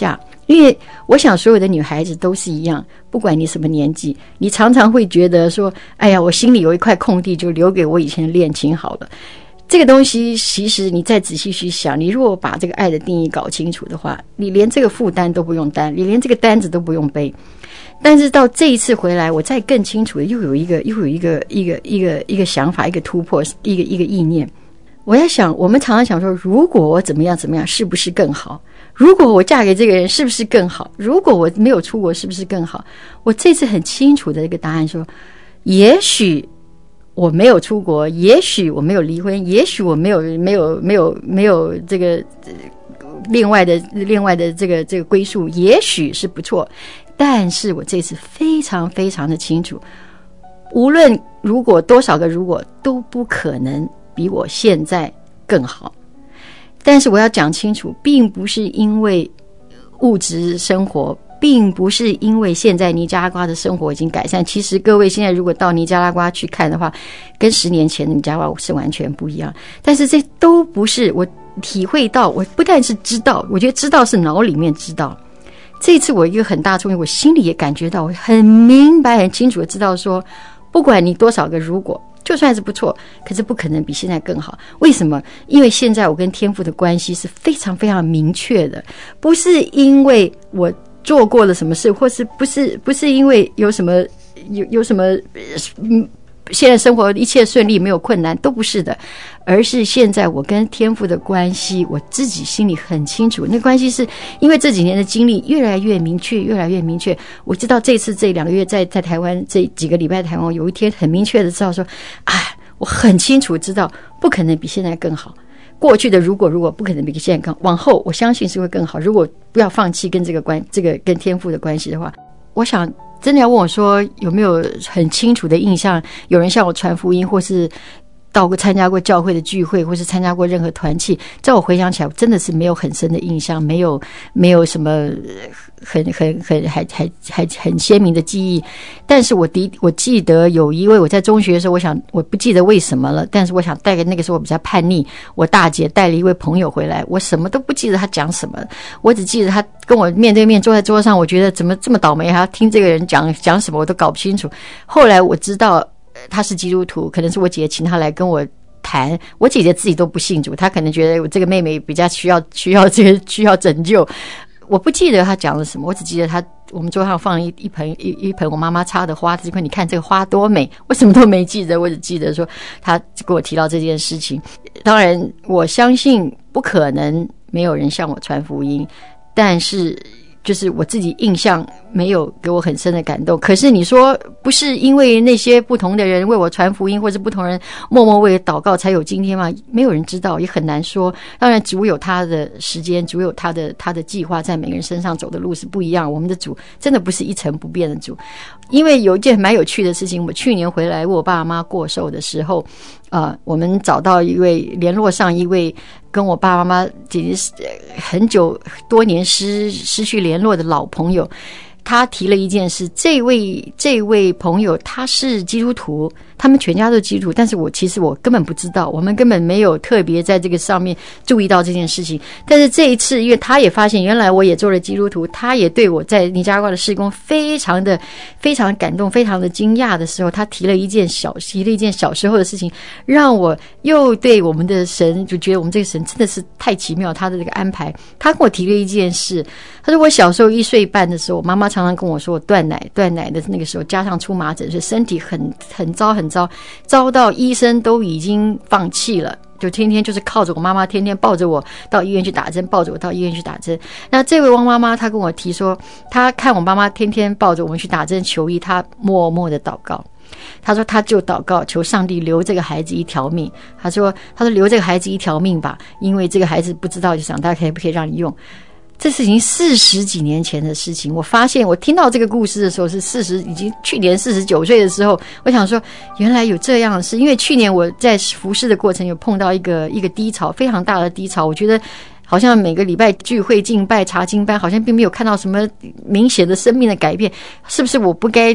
因为我想所有的女孩子都是一样，不管你什么年纪，你常常会觉得说，哎呀，我心里有一块空地，就留给我以前的恋情好了。这个东西其实你再仔细去想，你如果把这个爱的定义搞清楚的话，你连这个负担都不用担，你连这个担子都不用背。但是到这一次回来，我再更清楚的又有一个又有一个一个一个一个想法，一个突破，一个一个意念。我在想，我们常常想说，如果我怎么样怎么样，是不是更好？如果我嫁给这个人，是不是更好？如果我没有出国，是不是更好？我这次很清楚的一个答案说，也许我没有出国，也许我没有离婚，也许我没有没有没有没有这个另外的另外的这个这个归宿，也许是不错。但是我这次非常非常的清楚，无论如果多少个如果，都不可能比我现在更好。但是我要讲清楚，并不是因为物质生活，并不是因为现在尼加拉瓜的生活已经改善。其实各位现在如果到尼加拉瓜去看的话，跟十年前的尼加拉瓜是完全不一样。但是这都不是我体会到，我不但是知道，我觉得知道是脑里面知道。这一次我一个很大冲击，我心里也感觉到，我很明白很清楚的知道说，不管你多少个如果，就算是不错，可是不可能比现在更好。为什么？因为现在我跟天父的关系是非常非常明确的，不是因为我做过了什么事，或是不是不是因为有什么有有什么嗯，现在生活一切顺利没有困难，都不是的，而是现在我跟天父的关系，我自己心里很清楚，那关系是因为这几年的经历越来越明确，越来越明确。我知道这次这两个月在在台湾这几个礼拜台湾，我有一天很明确的知道说，哎，我很清楚知道不可能比现在更好。过去的如果如果不可能比现在更好，往后我相信是会更好。如果不要放弃跟这个关这个跟天父的关系的话，我想真的要问我说有没有很清楚的印象，有人向我传福音，或是到过参加过教会的聚会，或是参加过任何团契，在我回想起来真的是没有很深的印象，没有没有什么很很很还还还很鲜明的记忆。但是我的我记得有一位，我在中学的时候，我想我不记得为什么了，但是我想带给那个时候我比较叛逆，我大姐带了一位朋友回来，我什么都不记得他讲什么，我只记得他跟我面对面坐在桌上，我觉得怎么这么倒霉，还要听这个人讲讲什么我都搞不清楚。后来我知道他是基督徒，可能是我姐请他来跟我谈，我姐姐自己都不信主，她可能觉得我这个妹妹比较需要需要这个需要拯救。我不记得她讲了什么，我只记得她我们桌上放了一一盆一一盆我妈妈插的花，她就说你看这个花多美，我什么都没记得，我只记得说她跟我提到这件事情。当然我相信不可能没有人向我传福音，但是就是我自己印象没有给我很深的感动。可是你说不是因为那些不同的人为我传福音，或者不同人默默为祷告才有今天吗？没有人知道，也很难说。当然主有他的时间，主有他的他的计划，在每个人身上走的路是不一样。我们的主真的不是一成不变的主。因为有一件蛮有趣的事情，我去年回来为我爸妈过寿的时候，呃，我们找到一位联络上一位跟我爸爸妈妈简直是很久多年失失去联络的老朋友，他提了一件事，这位这位朋友他是基督徒，他们全家都是基督徒，但是我其实我根本不知道，我们根本没有特别在这个上面注意到这件事情。但是这一次因为他也发现原来我也做了基督徒，他也对我在尼加拉瓜的事工非常的非常感动，非常的惊讶的时候，他提了一件小提了一件小时候的事情，让我又对我们的神就觉得我们这个神真的是太奇妙，他的这个安排。他跟我提了一件事，他说我小时候一岁半的时候，我妈妈常常跟我说我断奶断奶的那个时候加上出麻疹，所以身体很很糟很糟，糟到医生都已经放弃了，就天天就是靠着我妈妈，天天抱着我到医院去打针，抱着我到医院去打针。那这位汪妈妈她跟我提说，她看我妈妈天天抱着我们去打针求医，她默默的祷告。他说他就祷告求上帝留这个孩子一条命，他说他说留这个孩子一条命吧，因为这个孩子不知道就长大可以不可以让你用。这事情四十几年前的事情，我发现我听到这个故事的时候是四十，已经去年四十九岁的时候，我想说原来有这样的事。因为去年我在服事的过程有碰到一个一个低潮，非常大的低潮，我觉得好像每个礼拜聚会敬拜查经班好像并没有看到什么明显的生命的改变，是不是我不该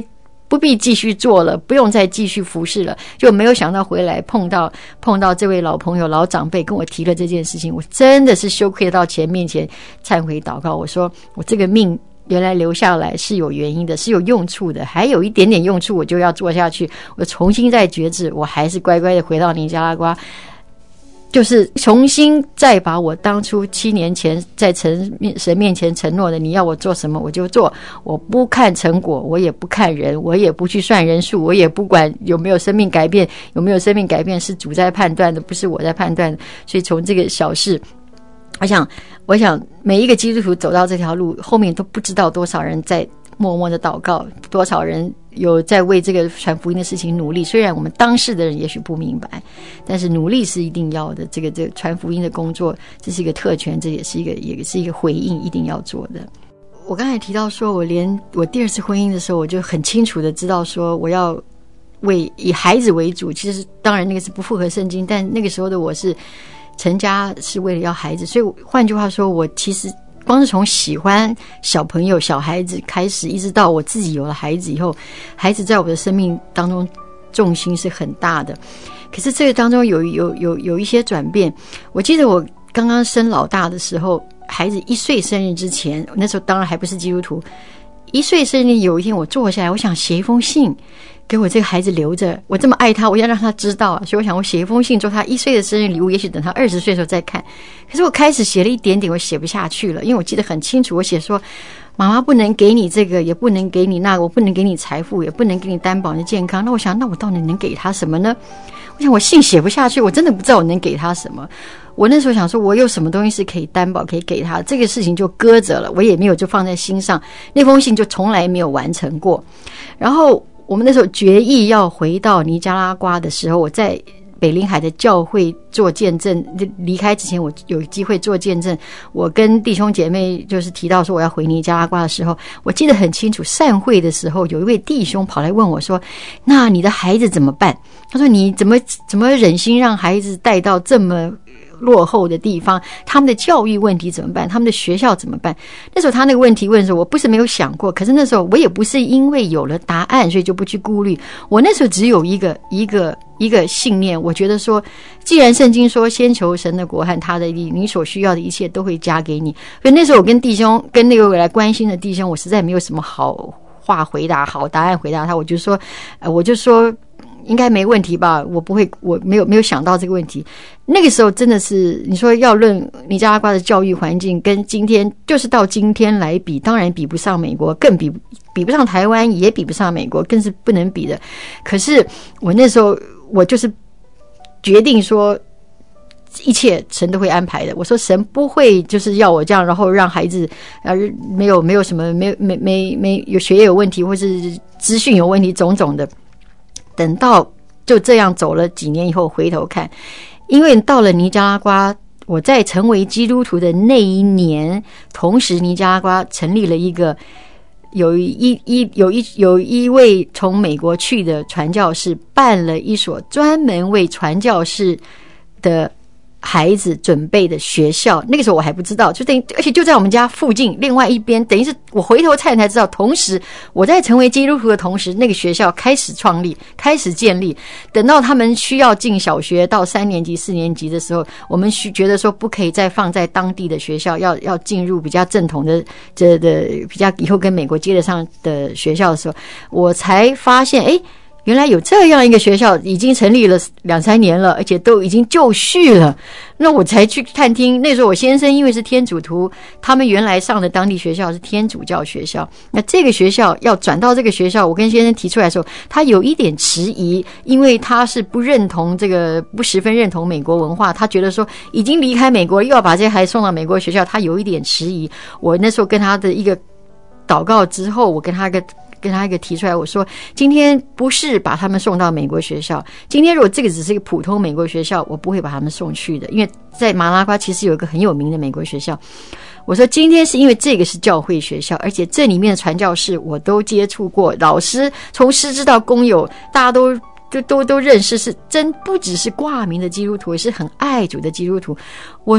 不必继续做了，不用再继续服侍了。就没有想到回来碰到碰到这位老朋友老长辈跟我提了这件事情，我真的是羞愧到前面前忏悔祷告，我说我这个命原来留下来是有原因的，是有用处的，还有一点点用处我就要做下去。我重新再决志，我还是乖乖的回到尼加拉瓜，就是重新再把我当初七年前在神面前承诺的，你要我做什么我就做，我不看成果，我也不看人，我也不去算人数，我也不管有没有生命改变，有没有生命改变是主在判断的，不是我在判断的。所以从这个小事，我想我想每一个基督徒走到这条路后面都不知道多少人在默默的祷告，多少人有在为这个传福音的事情努力。虽然我们当事的人也许不明白，但是努力是一定要的。这个这个传福音的工作，这是一个特权，这也是一个也是一个回应，一定要做的。我刚才提到说，我连我第二次婚姻的时候，我就很清楚的知道说，我要为以孩子为主。其实当然那个是不符合圣经，但那个时候的我是成家是为了要孩子，所以换句话说，我其实光是从喜欢小朋友小孩子开始，一直到我自己有了孩子以后，孩子在我的生命当中重心是很大的。可是这个当中有有有有一些转变。我记得我刚刚生老大的时候，孩子一岁生日之前，那时候当然还不是基督徒，一岁生日有一天我坐下来，我想写一封信给我这个孩子留着，我这么爱他，我要让他知道，所以我想我写一封信做他一岁的生日礼物，也许等他二十岁的时候再看。可是我开始写了一点点，我写不下去了，因为我记得很清楚，我写说妈妈不能给你这个，也不能给你那个，我不能给你财富，也不能给你担保你的健康。那我想，那我到底能给他什么呢？我想我信写不下去，我真的不知道我能给他什么。我那时候想说，我有什么东西是可以担保可以给他，这个事情就搁着了，我也没有就放在心上，那封信就从来没有完成过。然后我们那时候决议要回到尼加拉瓜的时候，我在北临海的教会做见证，离开之前我有机会做见证，我跟弟兄姐妹就是提到说我要回尼加拉瓜的时候，我记得很清楚，散会的时候有一位弟兄跑来问我说，那你的孩子怎么办？他说你怎么怎么忍心让孩子带到这么落后的地方，他们的教育问题怎么办？他们的学校怎么办？那时候他那个问题问的时候，我不是没有想过，可是那时候我也不是因为有了答案所以就不去顾虑。我那时候只有一个一个一个信念，我觉得说，既然圣经说先求神的国和他的义，你所需要的一切都会加给你。所以那时候我跟弟兄跟那个来关心的弟兄，我实在没有什么好话回答，好答案回答他，我就说，呃，我就说。应该没问题吧，我不会，我没有没有想到这个问题。那个时候真的是，你说要论尼加拉瓜的教育环境跟今天，就是到今天来比，当然比不上美国，更比比不上台湾，也比不上美国，更是不能比的。可是我那时候我就是决定说，一切神都会安排的。我说神不会就是要我这样，然后让孩子呃没有没有什么没有没没没有学业有问题，或是资讯有问题，种种的。等到就这样走了几年以后回头看，因为到了尼加拉瓜，我在成为基督徒的那一年，同时尼加拉瓜成立了一个有一一有一有一位从美国去的传教士，办了一所专门为传教士的孩子准备的学校。那个时候我还不知道，就等于而且就在我们家附近另外一边，等于是我回头看才知道，同时我在成为基督徒的同时，那个学校开始创立，开始建立。等到他们需要进小学到三年级四年级的时候，我们需觉得说不可以再放在当地的学校，要要进入比较正统的这的比较以后跟美国接得上的学校的时候，我才发现诶原来有这样一个学校已经成立了两三年了，而且都已经就绪了。那我才去探听，那时候我先生因为是天主徒，他们原来上的当地学校是天主教学校，那这个学校要转到这个学校，我跟先生提出来的时候，他有一点迟疑，因为他是不认同这个，不十分认同美国文化，他觉得说已经离开美国又要把这些孩子送到美国学校，他有一点迟疑。我那时候跟他的一个祷告之后，我跟他一个跟他一个提出来，我说今天不是把他们送到美国学校，今天如果这个只是一个普通美国学校，我不会把他们送去的，因为在马拉瓜其实有一个很有名的美国学校。我说今天是因为这个是教会学校，而且这里面的传教士我都接触过，老师从师资到工友大家都就都都认识，是真不只是挂名的基督徒，也是很爱主的基督徒。我说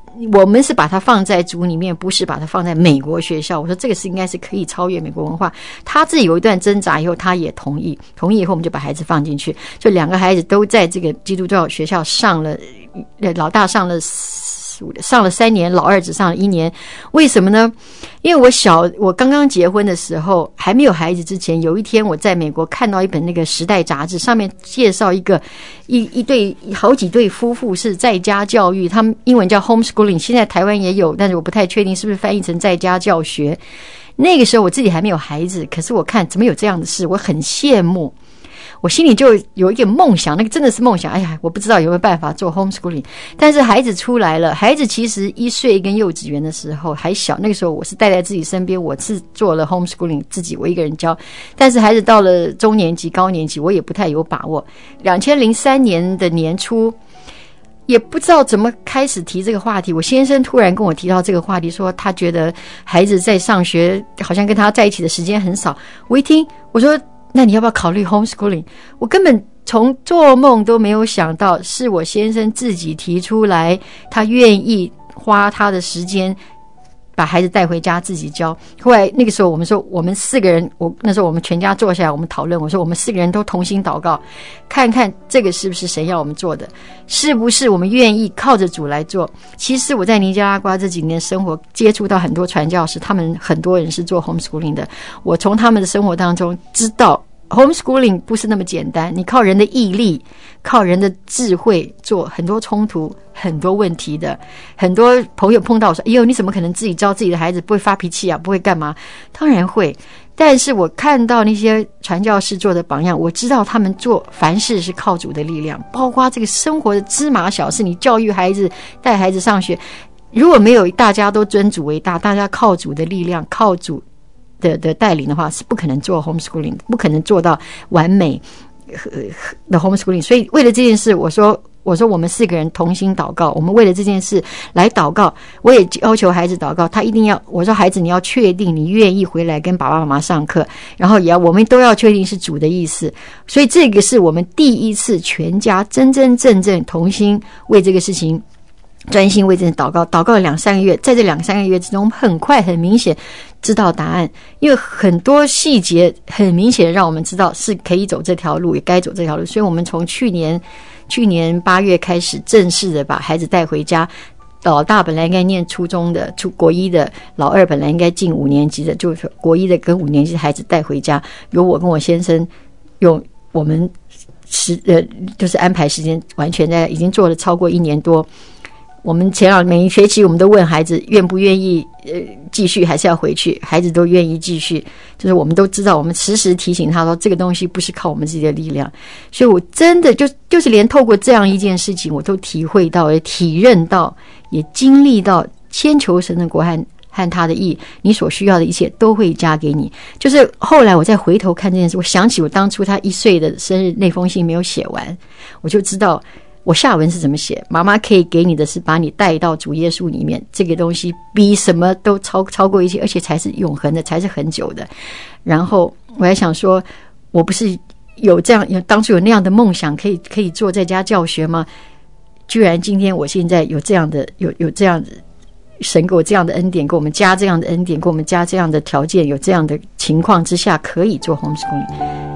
我们是把它放在组里面，不是把它放在美国学校。我说这个是应该是可以超越美国文化。他自己有一段挣扎以后，他也同意，同意以后我们就把孩子放进去，就两个孩子都在这个基督教学校上了，老大上了上了三年，老二只上了一年。为什么呢？因为我小我刚刚结婚的时候，还没有孩子之前，有一天我在美国看到一本那个时代杂志，上面介绍一个一一对好几对夫妇是在家教育，他们英文叫 homeschooling， 现在台湾也有，但是我不太确定是不是翻译成在家教学。那个时候我自己还没有孩子，可是我看怎么有这样的事，我很羡慕。我心里就有一个梦想，那个真的是梦想。哎呀，我不知道有没有办法做 homeschooling， 但是孩子出来了，孩子其实一岁跟幼稚园的时候还小，那个时候我是带在自己身边，我是做了 homeschooling， 自己我一个人教。但是孩子到了中年级、高年级，我也不太有把握。二零零三年的年初，也不知道怎么开始提这个话题，我先生突然跟我提到这个话题，说他觉得孩子在上学好像跟他在一起的时间很少。我一听，我说那你要不要考虑 homeschooling？ 我根本从做梦都没有想到，是我先生自己提出来，他愿意花他的时间把孩子带回家自己教。后来那个时候我们说，我们四个人，我那时候我们全家坐下来，我们讨论，我说我们四个人都同心祷告，看看这个是不是神要我们做的，是不是我们愿意靠着主来做。其实我在尼加拉瓜这几年生活，接触到很多传教士，他们很多人是做 homeschooling 的，我从他们的生活当中知道homeschooling 不是那么简单，你靠人的毅力，靠人的智慧做很多冲突很多问题的。很多朋友碰到我说，哎呦，你怎么可能自己教自己的孩子不会发脾气啊，不会干嘛？当然会，但是我看到那些传教士做的榜样，我知道他们做凡事是靠主的力量，包括这个生活的芝麻小事，你教育孩子，带孩子上学，如果没有大家都尊主为大，大家靠主的力量，靠主的的带领的话，是不可能做 homeschooling， 不可能做到完美的 homeschooling。 所以为了这件事，我说我说我们四个人同心祷告，我们为了这件事来祷告。我也要求孩子祷告，他一定要，我说孩子你要确定你愿意回来跟爸爸妈妈上课，然后也要我们都要确定是主的意思。所以这个是我们第一次全家真真正正同心为这个事情专心为这祷告，祷告了两三个月，在这两三个月之中，很快很明显知道答案，因为很多细节很明显让我们知道是可以走这条路，也该走这条路。所以我们从去年去年八月开始正式的把孩子带回家。老大本来应该念初中的，初国一的，老二本来应该进五年级的，就是国一的跟五年级的孩子带回家，由我跟我先生用我们时呃就是安排时间，完全在已经做了超过一年多。我们前两每一学期我们都问孩子愿不愿意呃继续还是要回去，孩子都愿意继续，就是我们都知道，我们时时提醒他说这个东西不是靠我们自己的力量。所以我真的就就是连透过这样一件事情，我都体会到，也体认到，也经历到，先求神的国和和他的义，你所需要的一切都会加给你。就是后来我再回头看这件事，我想起我当初他一岁的生日那封信没有写完，我就知道我下文是怎么写。妈妈可以给你的是把你带到主耶稣里面，这个东西比什么都超超过一切，而且才是永恒的，才是很久的。然后我还想说，我不是有这样有当初有那样的梦想，可以可以做在家教学吗？居然今天我现在有这样的有有这样的神给我这样的恩典，给我们加这样的恩典，给我们加这样的条件，有这样的情况之下可以做 homeschooling。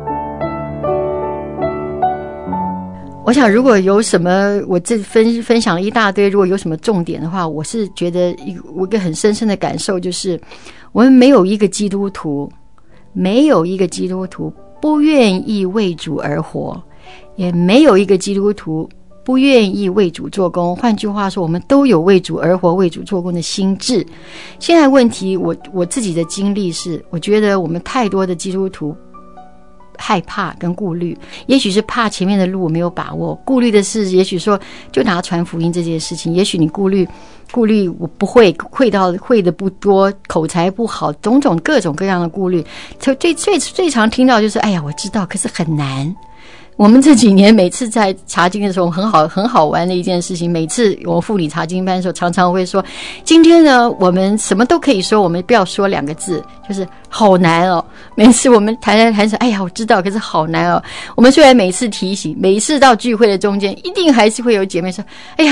我想如果有什么，我这分分享了一大堆，如果有什么重点的话，我是觉得我一个很深深的感受就是，我们没有一个基督徒，没有一个基督徒不愿意为主而活，也没有一个基督徒不愿意为主做工。换句话说，我们都有为主而活、为主做工的心智。现在问题，我我自己的经历是，我觉得我们太多的基督徒害怕跟顾虑，也许是怕前面的路没有把握，顾虑的是也许说就拿传福音这件事情，也许你顾虑顾虑我不会会到会的不多，口才不好，种种各种各样的顾虑。最最最最常听到就是哎呀我知道可是很难。我们这几年每次在查经的时候，很好很好玩的一件事情，每次我们妇女查经班的时候，常常会说，今天呢我们什么都可以说，我们不要说两个字，就是好难哦。每次我们谈来谈去，哎呀我知道可是好难哦。我们虽然每次提醒，每一次到聚会的中间，一定还是会有姐妹说，哎呀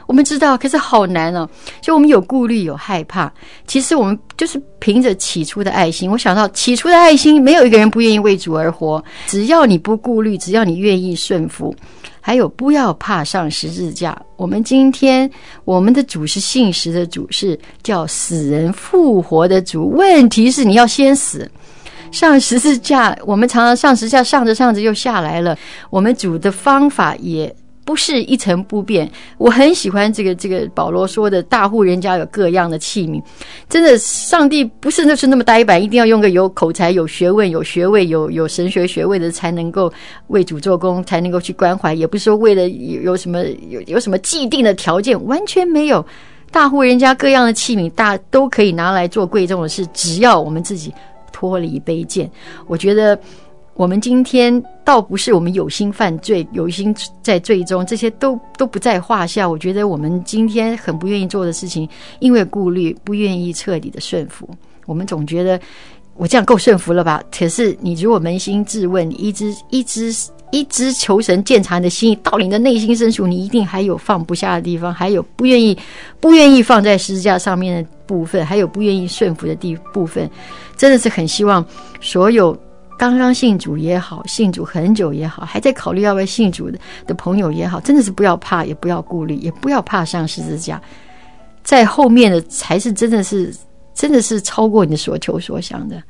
我们知道，可是好难哦。所以我们有顾虑，有害怕。其实我们就是凭着起初的爱心。我想到起初的爱心，没有一个人不愿意为主而活。只要你不顾虑，只要你愿意顺服。还有不要怕上十字架。我们今天我们的主是信实的主，是叫死人复活的主。问题是你要先死。上十字架，我们常常上十字架上着上着又下来了。我们主的方法也不是一成不变。我很喜欢这个这个保罗说的大户人家有各样的器皿。真的，上帝不是那是那么呆板，一定要用个有口才、有学问、有学位、有有神学学位的才能够为主做工，才能够去关怀。也不是说为了有有什么有有什么既定的条件，完全没有。大户人家各样的器皿，大都可以拿来做贵重的事，只要我们自己脱离卑贱。我觉得我们今天倒不是我们有心犯罪，有心在罪中，这些都都不在话下。我觉得我们今天很不愿意做的事情，因为顾虑，不愿意彻底的顺服。我们总觉得我这样够顺服了吧？可是你如果扪心自问，你一直一直一直求神鉴察你的心意，到你的内心深处，你一定还有放不下的地方，还有不愿意不愿意放在十字架上面的部分，还有不愿意顺服的地部分。真的是很希望所有刚刚信主也好，信主很久也好，还在考虑要不要信主的的朋友也好，真的是不要怕，也不要顾虑，也不要怕上十字架。在后面的才是真的是真的是超过你的所求所想的。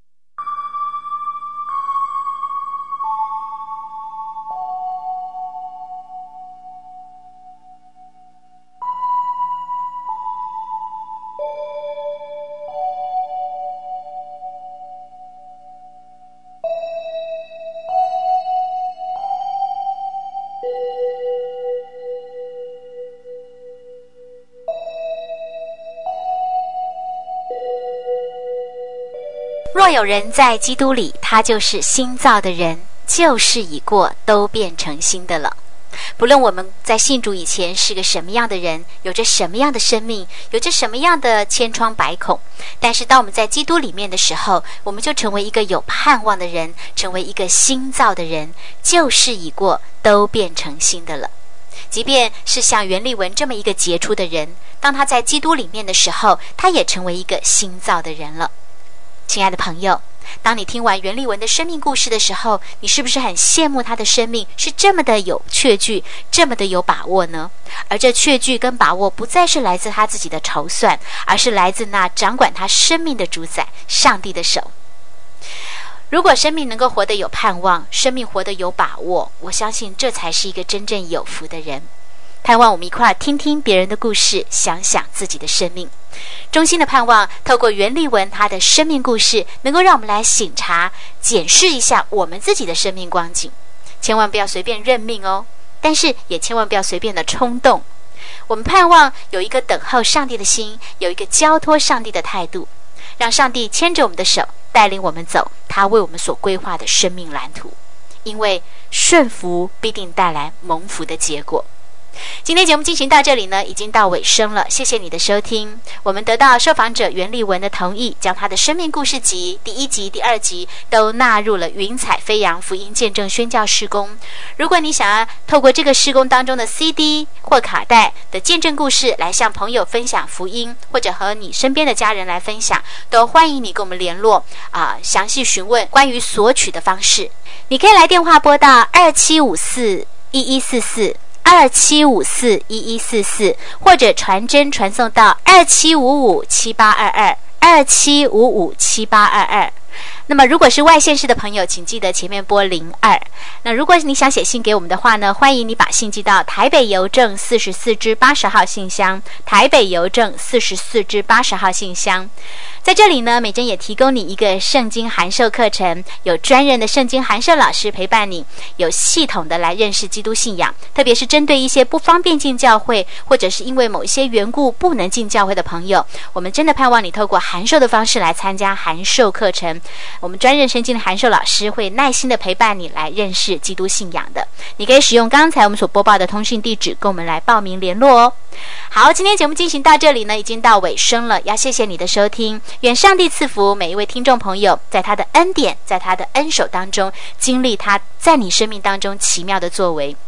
若有人在基督里，他就是新造的人，旧事已过，都变成新的了。不论我们在信主以前是个什么样的人，有着什么样的生命，有着什么样的千疮百孔，但是当我们在基督里面的时候，我们就成为一个有盼望的人，成为一个新造的人，旧事已过，都变成新的了。即便是像袁立文这么一个杰出的人，当他在基督里面的时候，他也成为一个新造的人了。亲爱的朋友，当你听完袁立文的生命故事的时候，你是不是很羡慕他的生命是这么的有确据，这么的有把握呢？而这确据跟把握不再是来自他自己的筹算，而是来自那掌管他生命的主宰上帝的手。如果生命能够活得有盼望，生命活得有把握，我相信这才是一个真正有福的人。盼望我们一块听听别人的故事，想想自己的生命。衷心的盼望透过袁立文他的生命故事，能够让我们来省察检视一下我们自己的生命光景。千万不要随便认命哦，但是也千万不要随便的冲动。我们盼望有一个等候上帝的心，有一个交托上帝的态度，让上帝牵着我们的手，带领我们走他为我们所规划的生命蓝图。因为顺服必定带来蒙福的结果。今天节目进行到这里呢，已经到尾声了，谢谢你的收听。我们得到受访者袁立文的同意，将他的生命故事集第一集、第二集都纳入了云彩飞扬福音见证宣教事工。如果你想要透过这个事工当中的 C D 或卡带的见证故事来向朋友分享福音，或者和你身边的家人来分享，都欢迎你跟我们联络啊、呃，详细询问关于索取的方式。你可以来电话拨到二七五四一一四四。二七五四一一四四，或者传真传送到二七五五七八二二二七五五七八二二。那么如果是外县市的朋友，请记得前面拨零二。那如果你想写信给我们的话呢，欢迎你把信寄到台北邮政四十四支八十号信箱，台北邮政四十四支八十号信箱。在这里呢，美珍也提供你一个圣经函授课程，有专任的圣经函授老师陪伴你，有系统的来认识基督信仰，特别是针对一些不方便进教会，或者是因为某一些缘故不能进教会的朋友，我们真的盼望你透过函授的方式来参加函授课程。我们专任圣经的函授老师会耐心的陪伴你来认识基督信仰的。你可以使用刚才我们所播报的通讯地址跟我们来报名联络哦。好，今天节目进行到这里呢，已经到尾声了，要谢谢你的收听。愿上帝赐福每一位听众朋友，在他的恩典，在他的恩手当中，经历他在你生命当中奇妙的作为。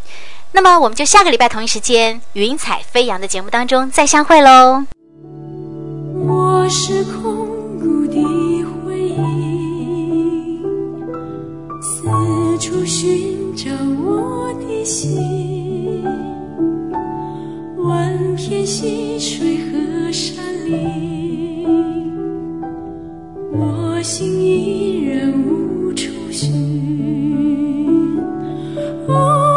那么我们就下个礼拜同一时间云彩飞扬的节目当中再相会喽。 我是空谷的回忆，四处寻找我的心，万片溪水和山林，我心依然无处寻。哦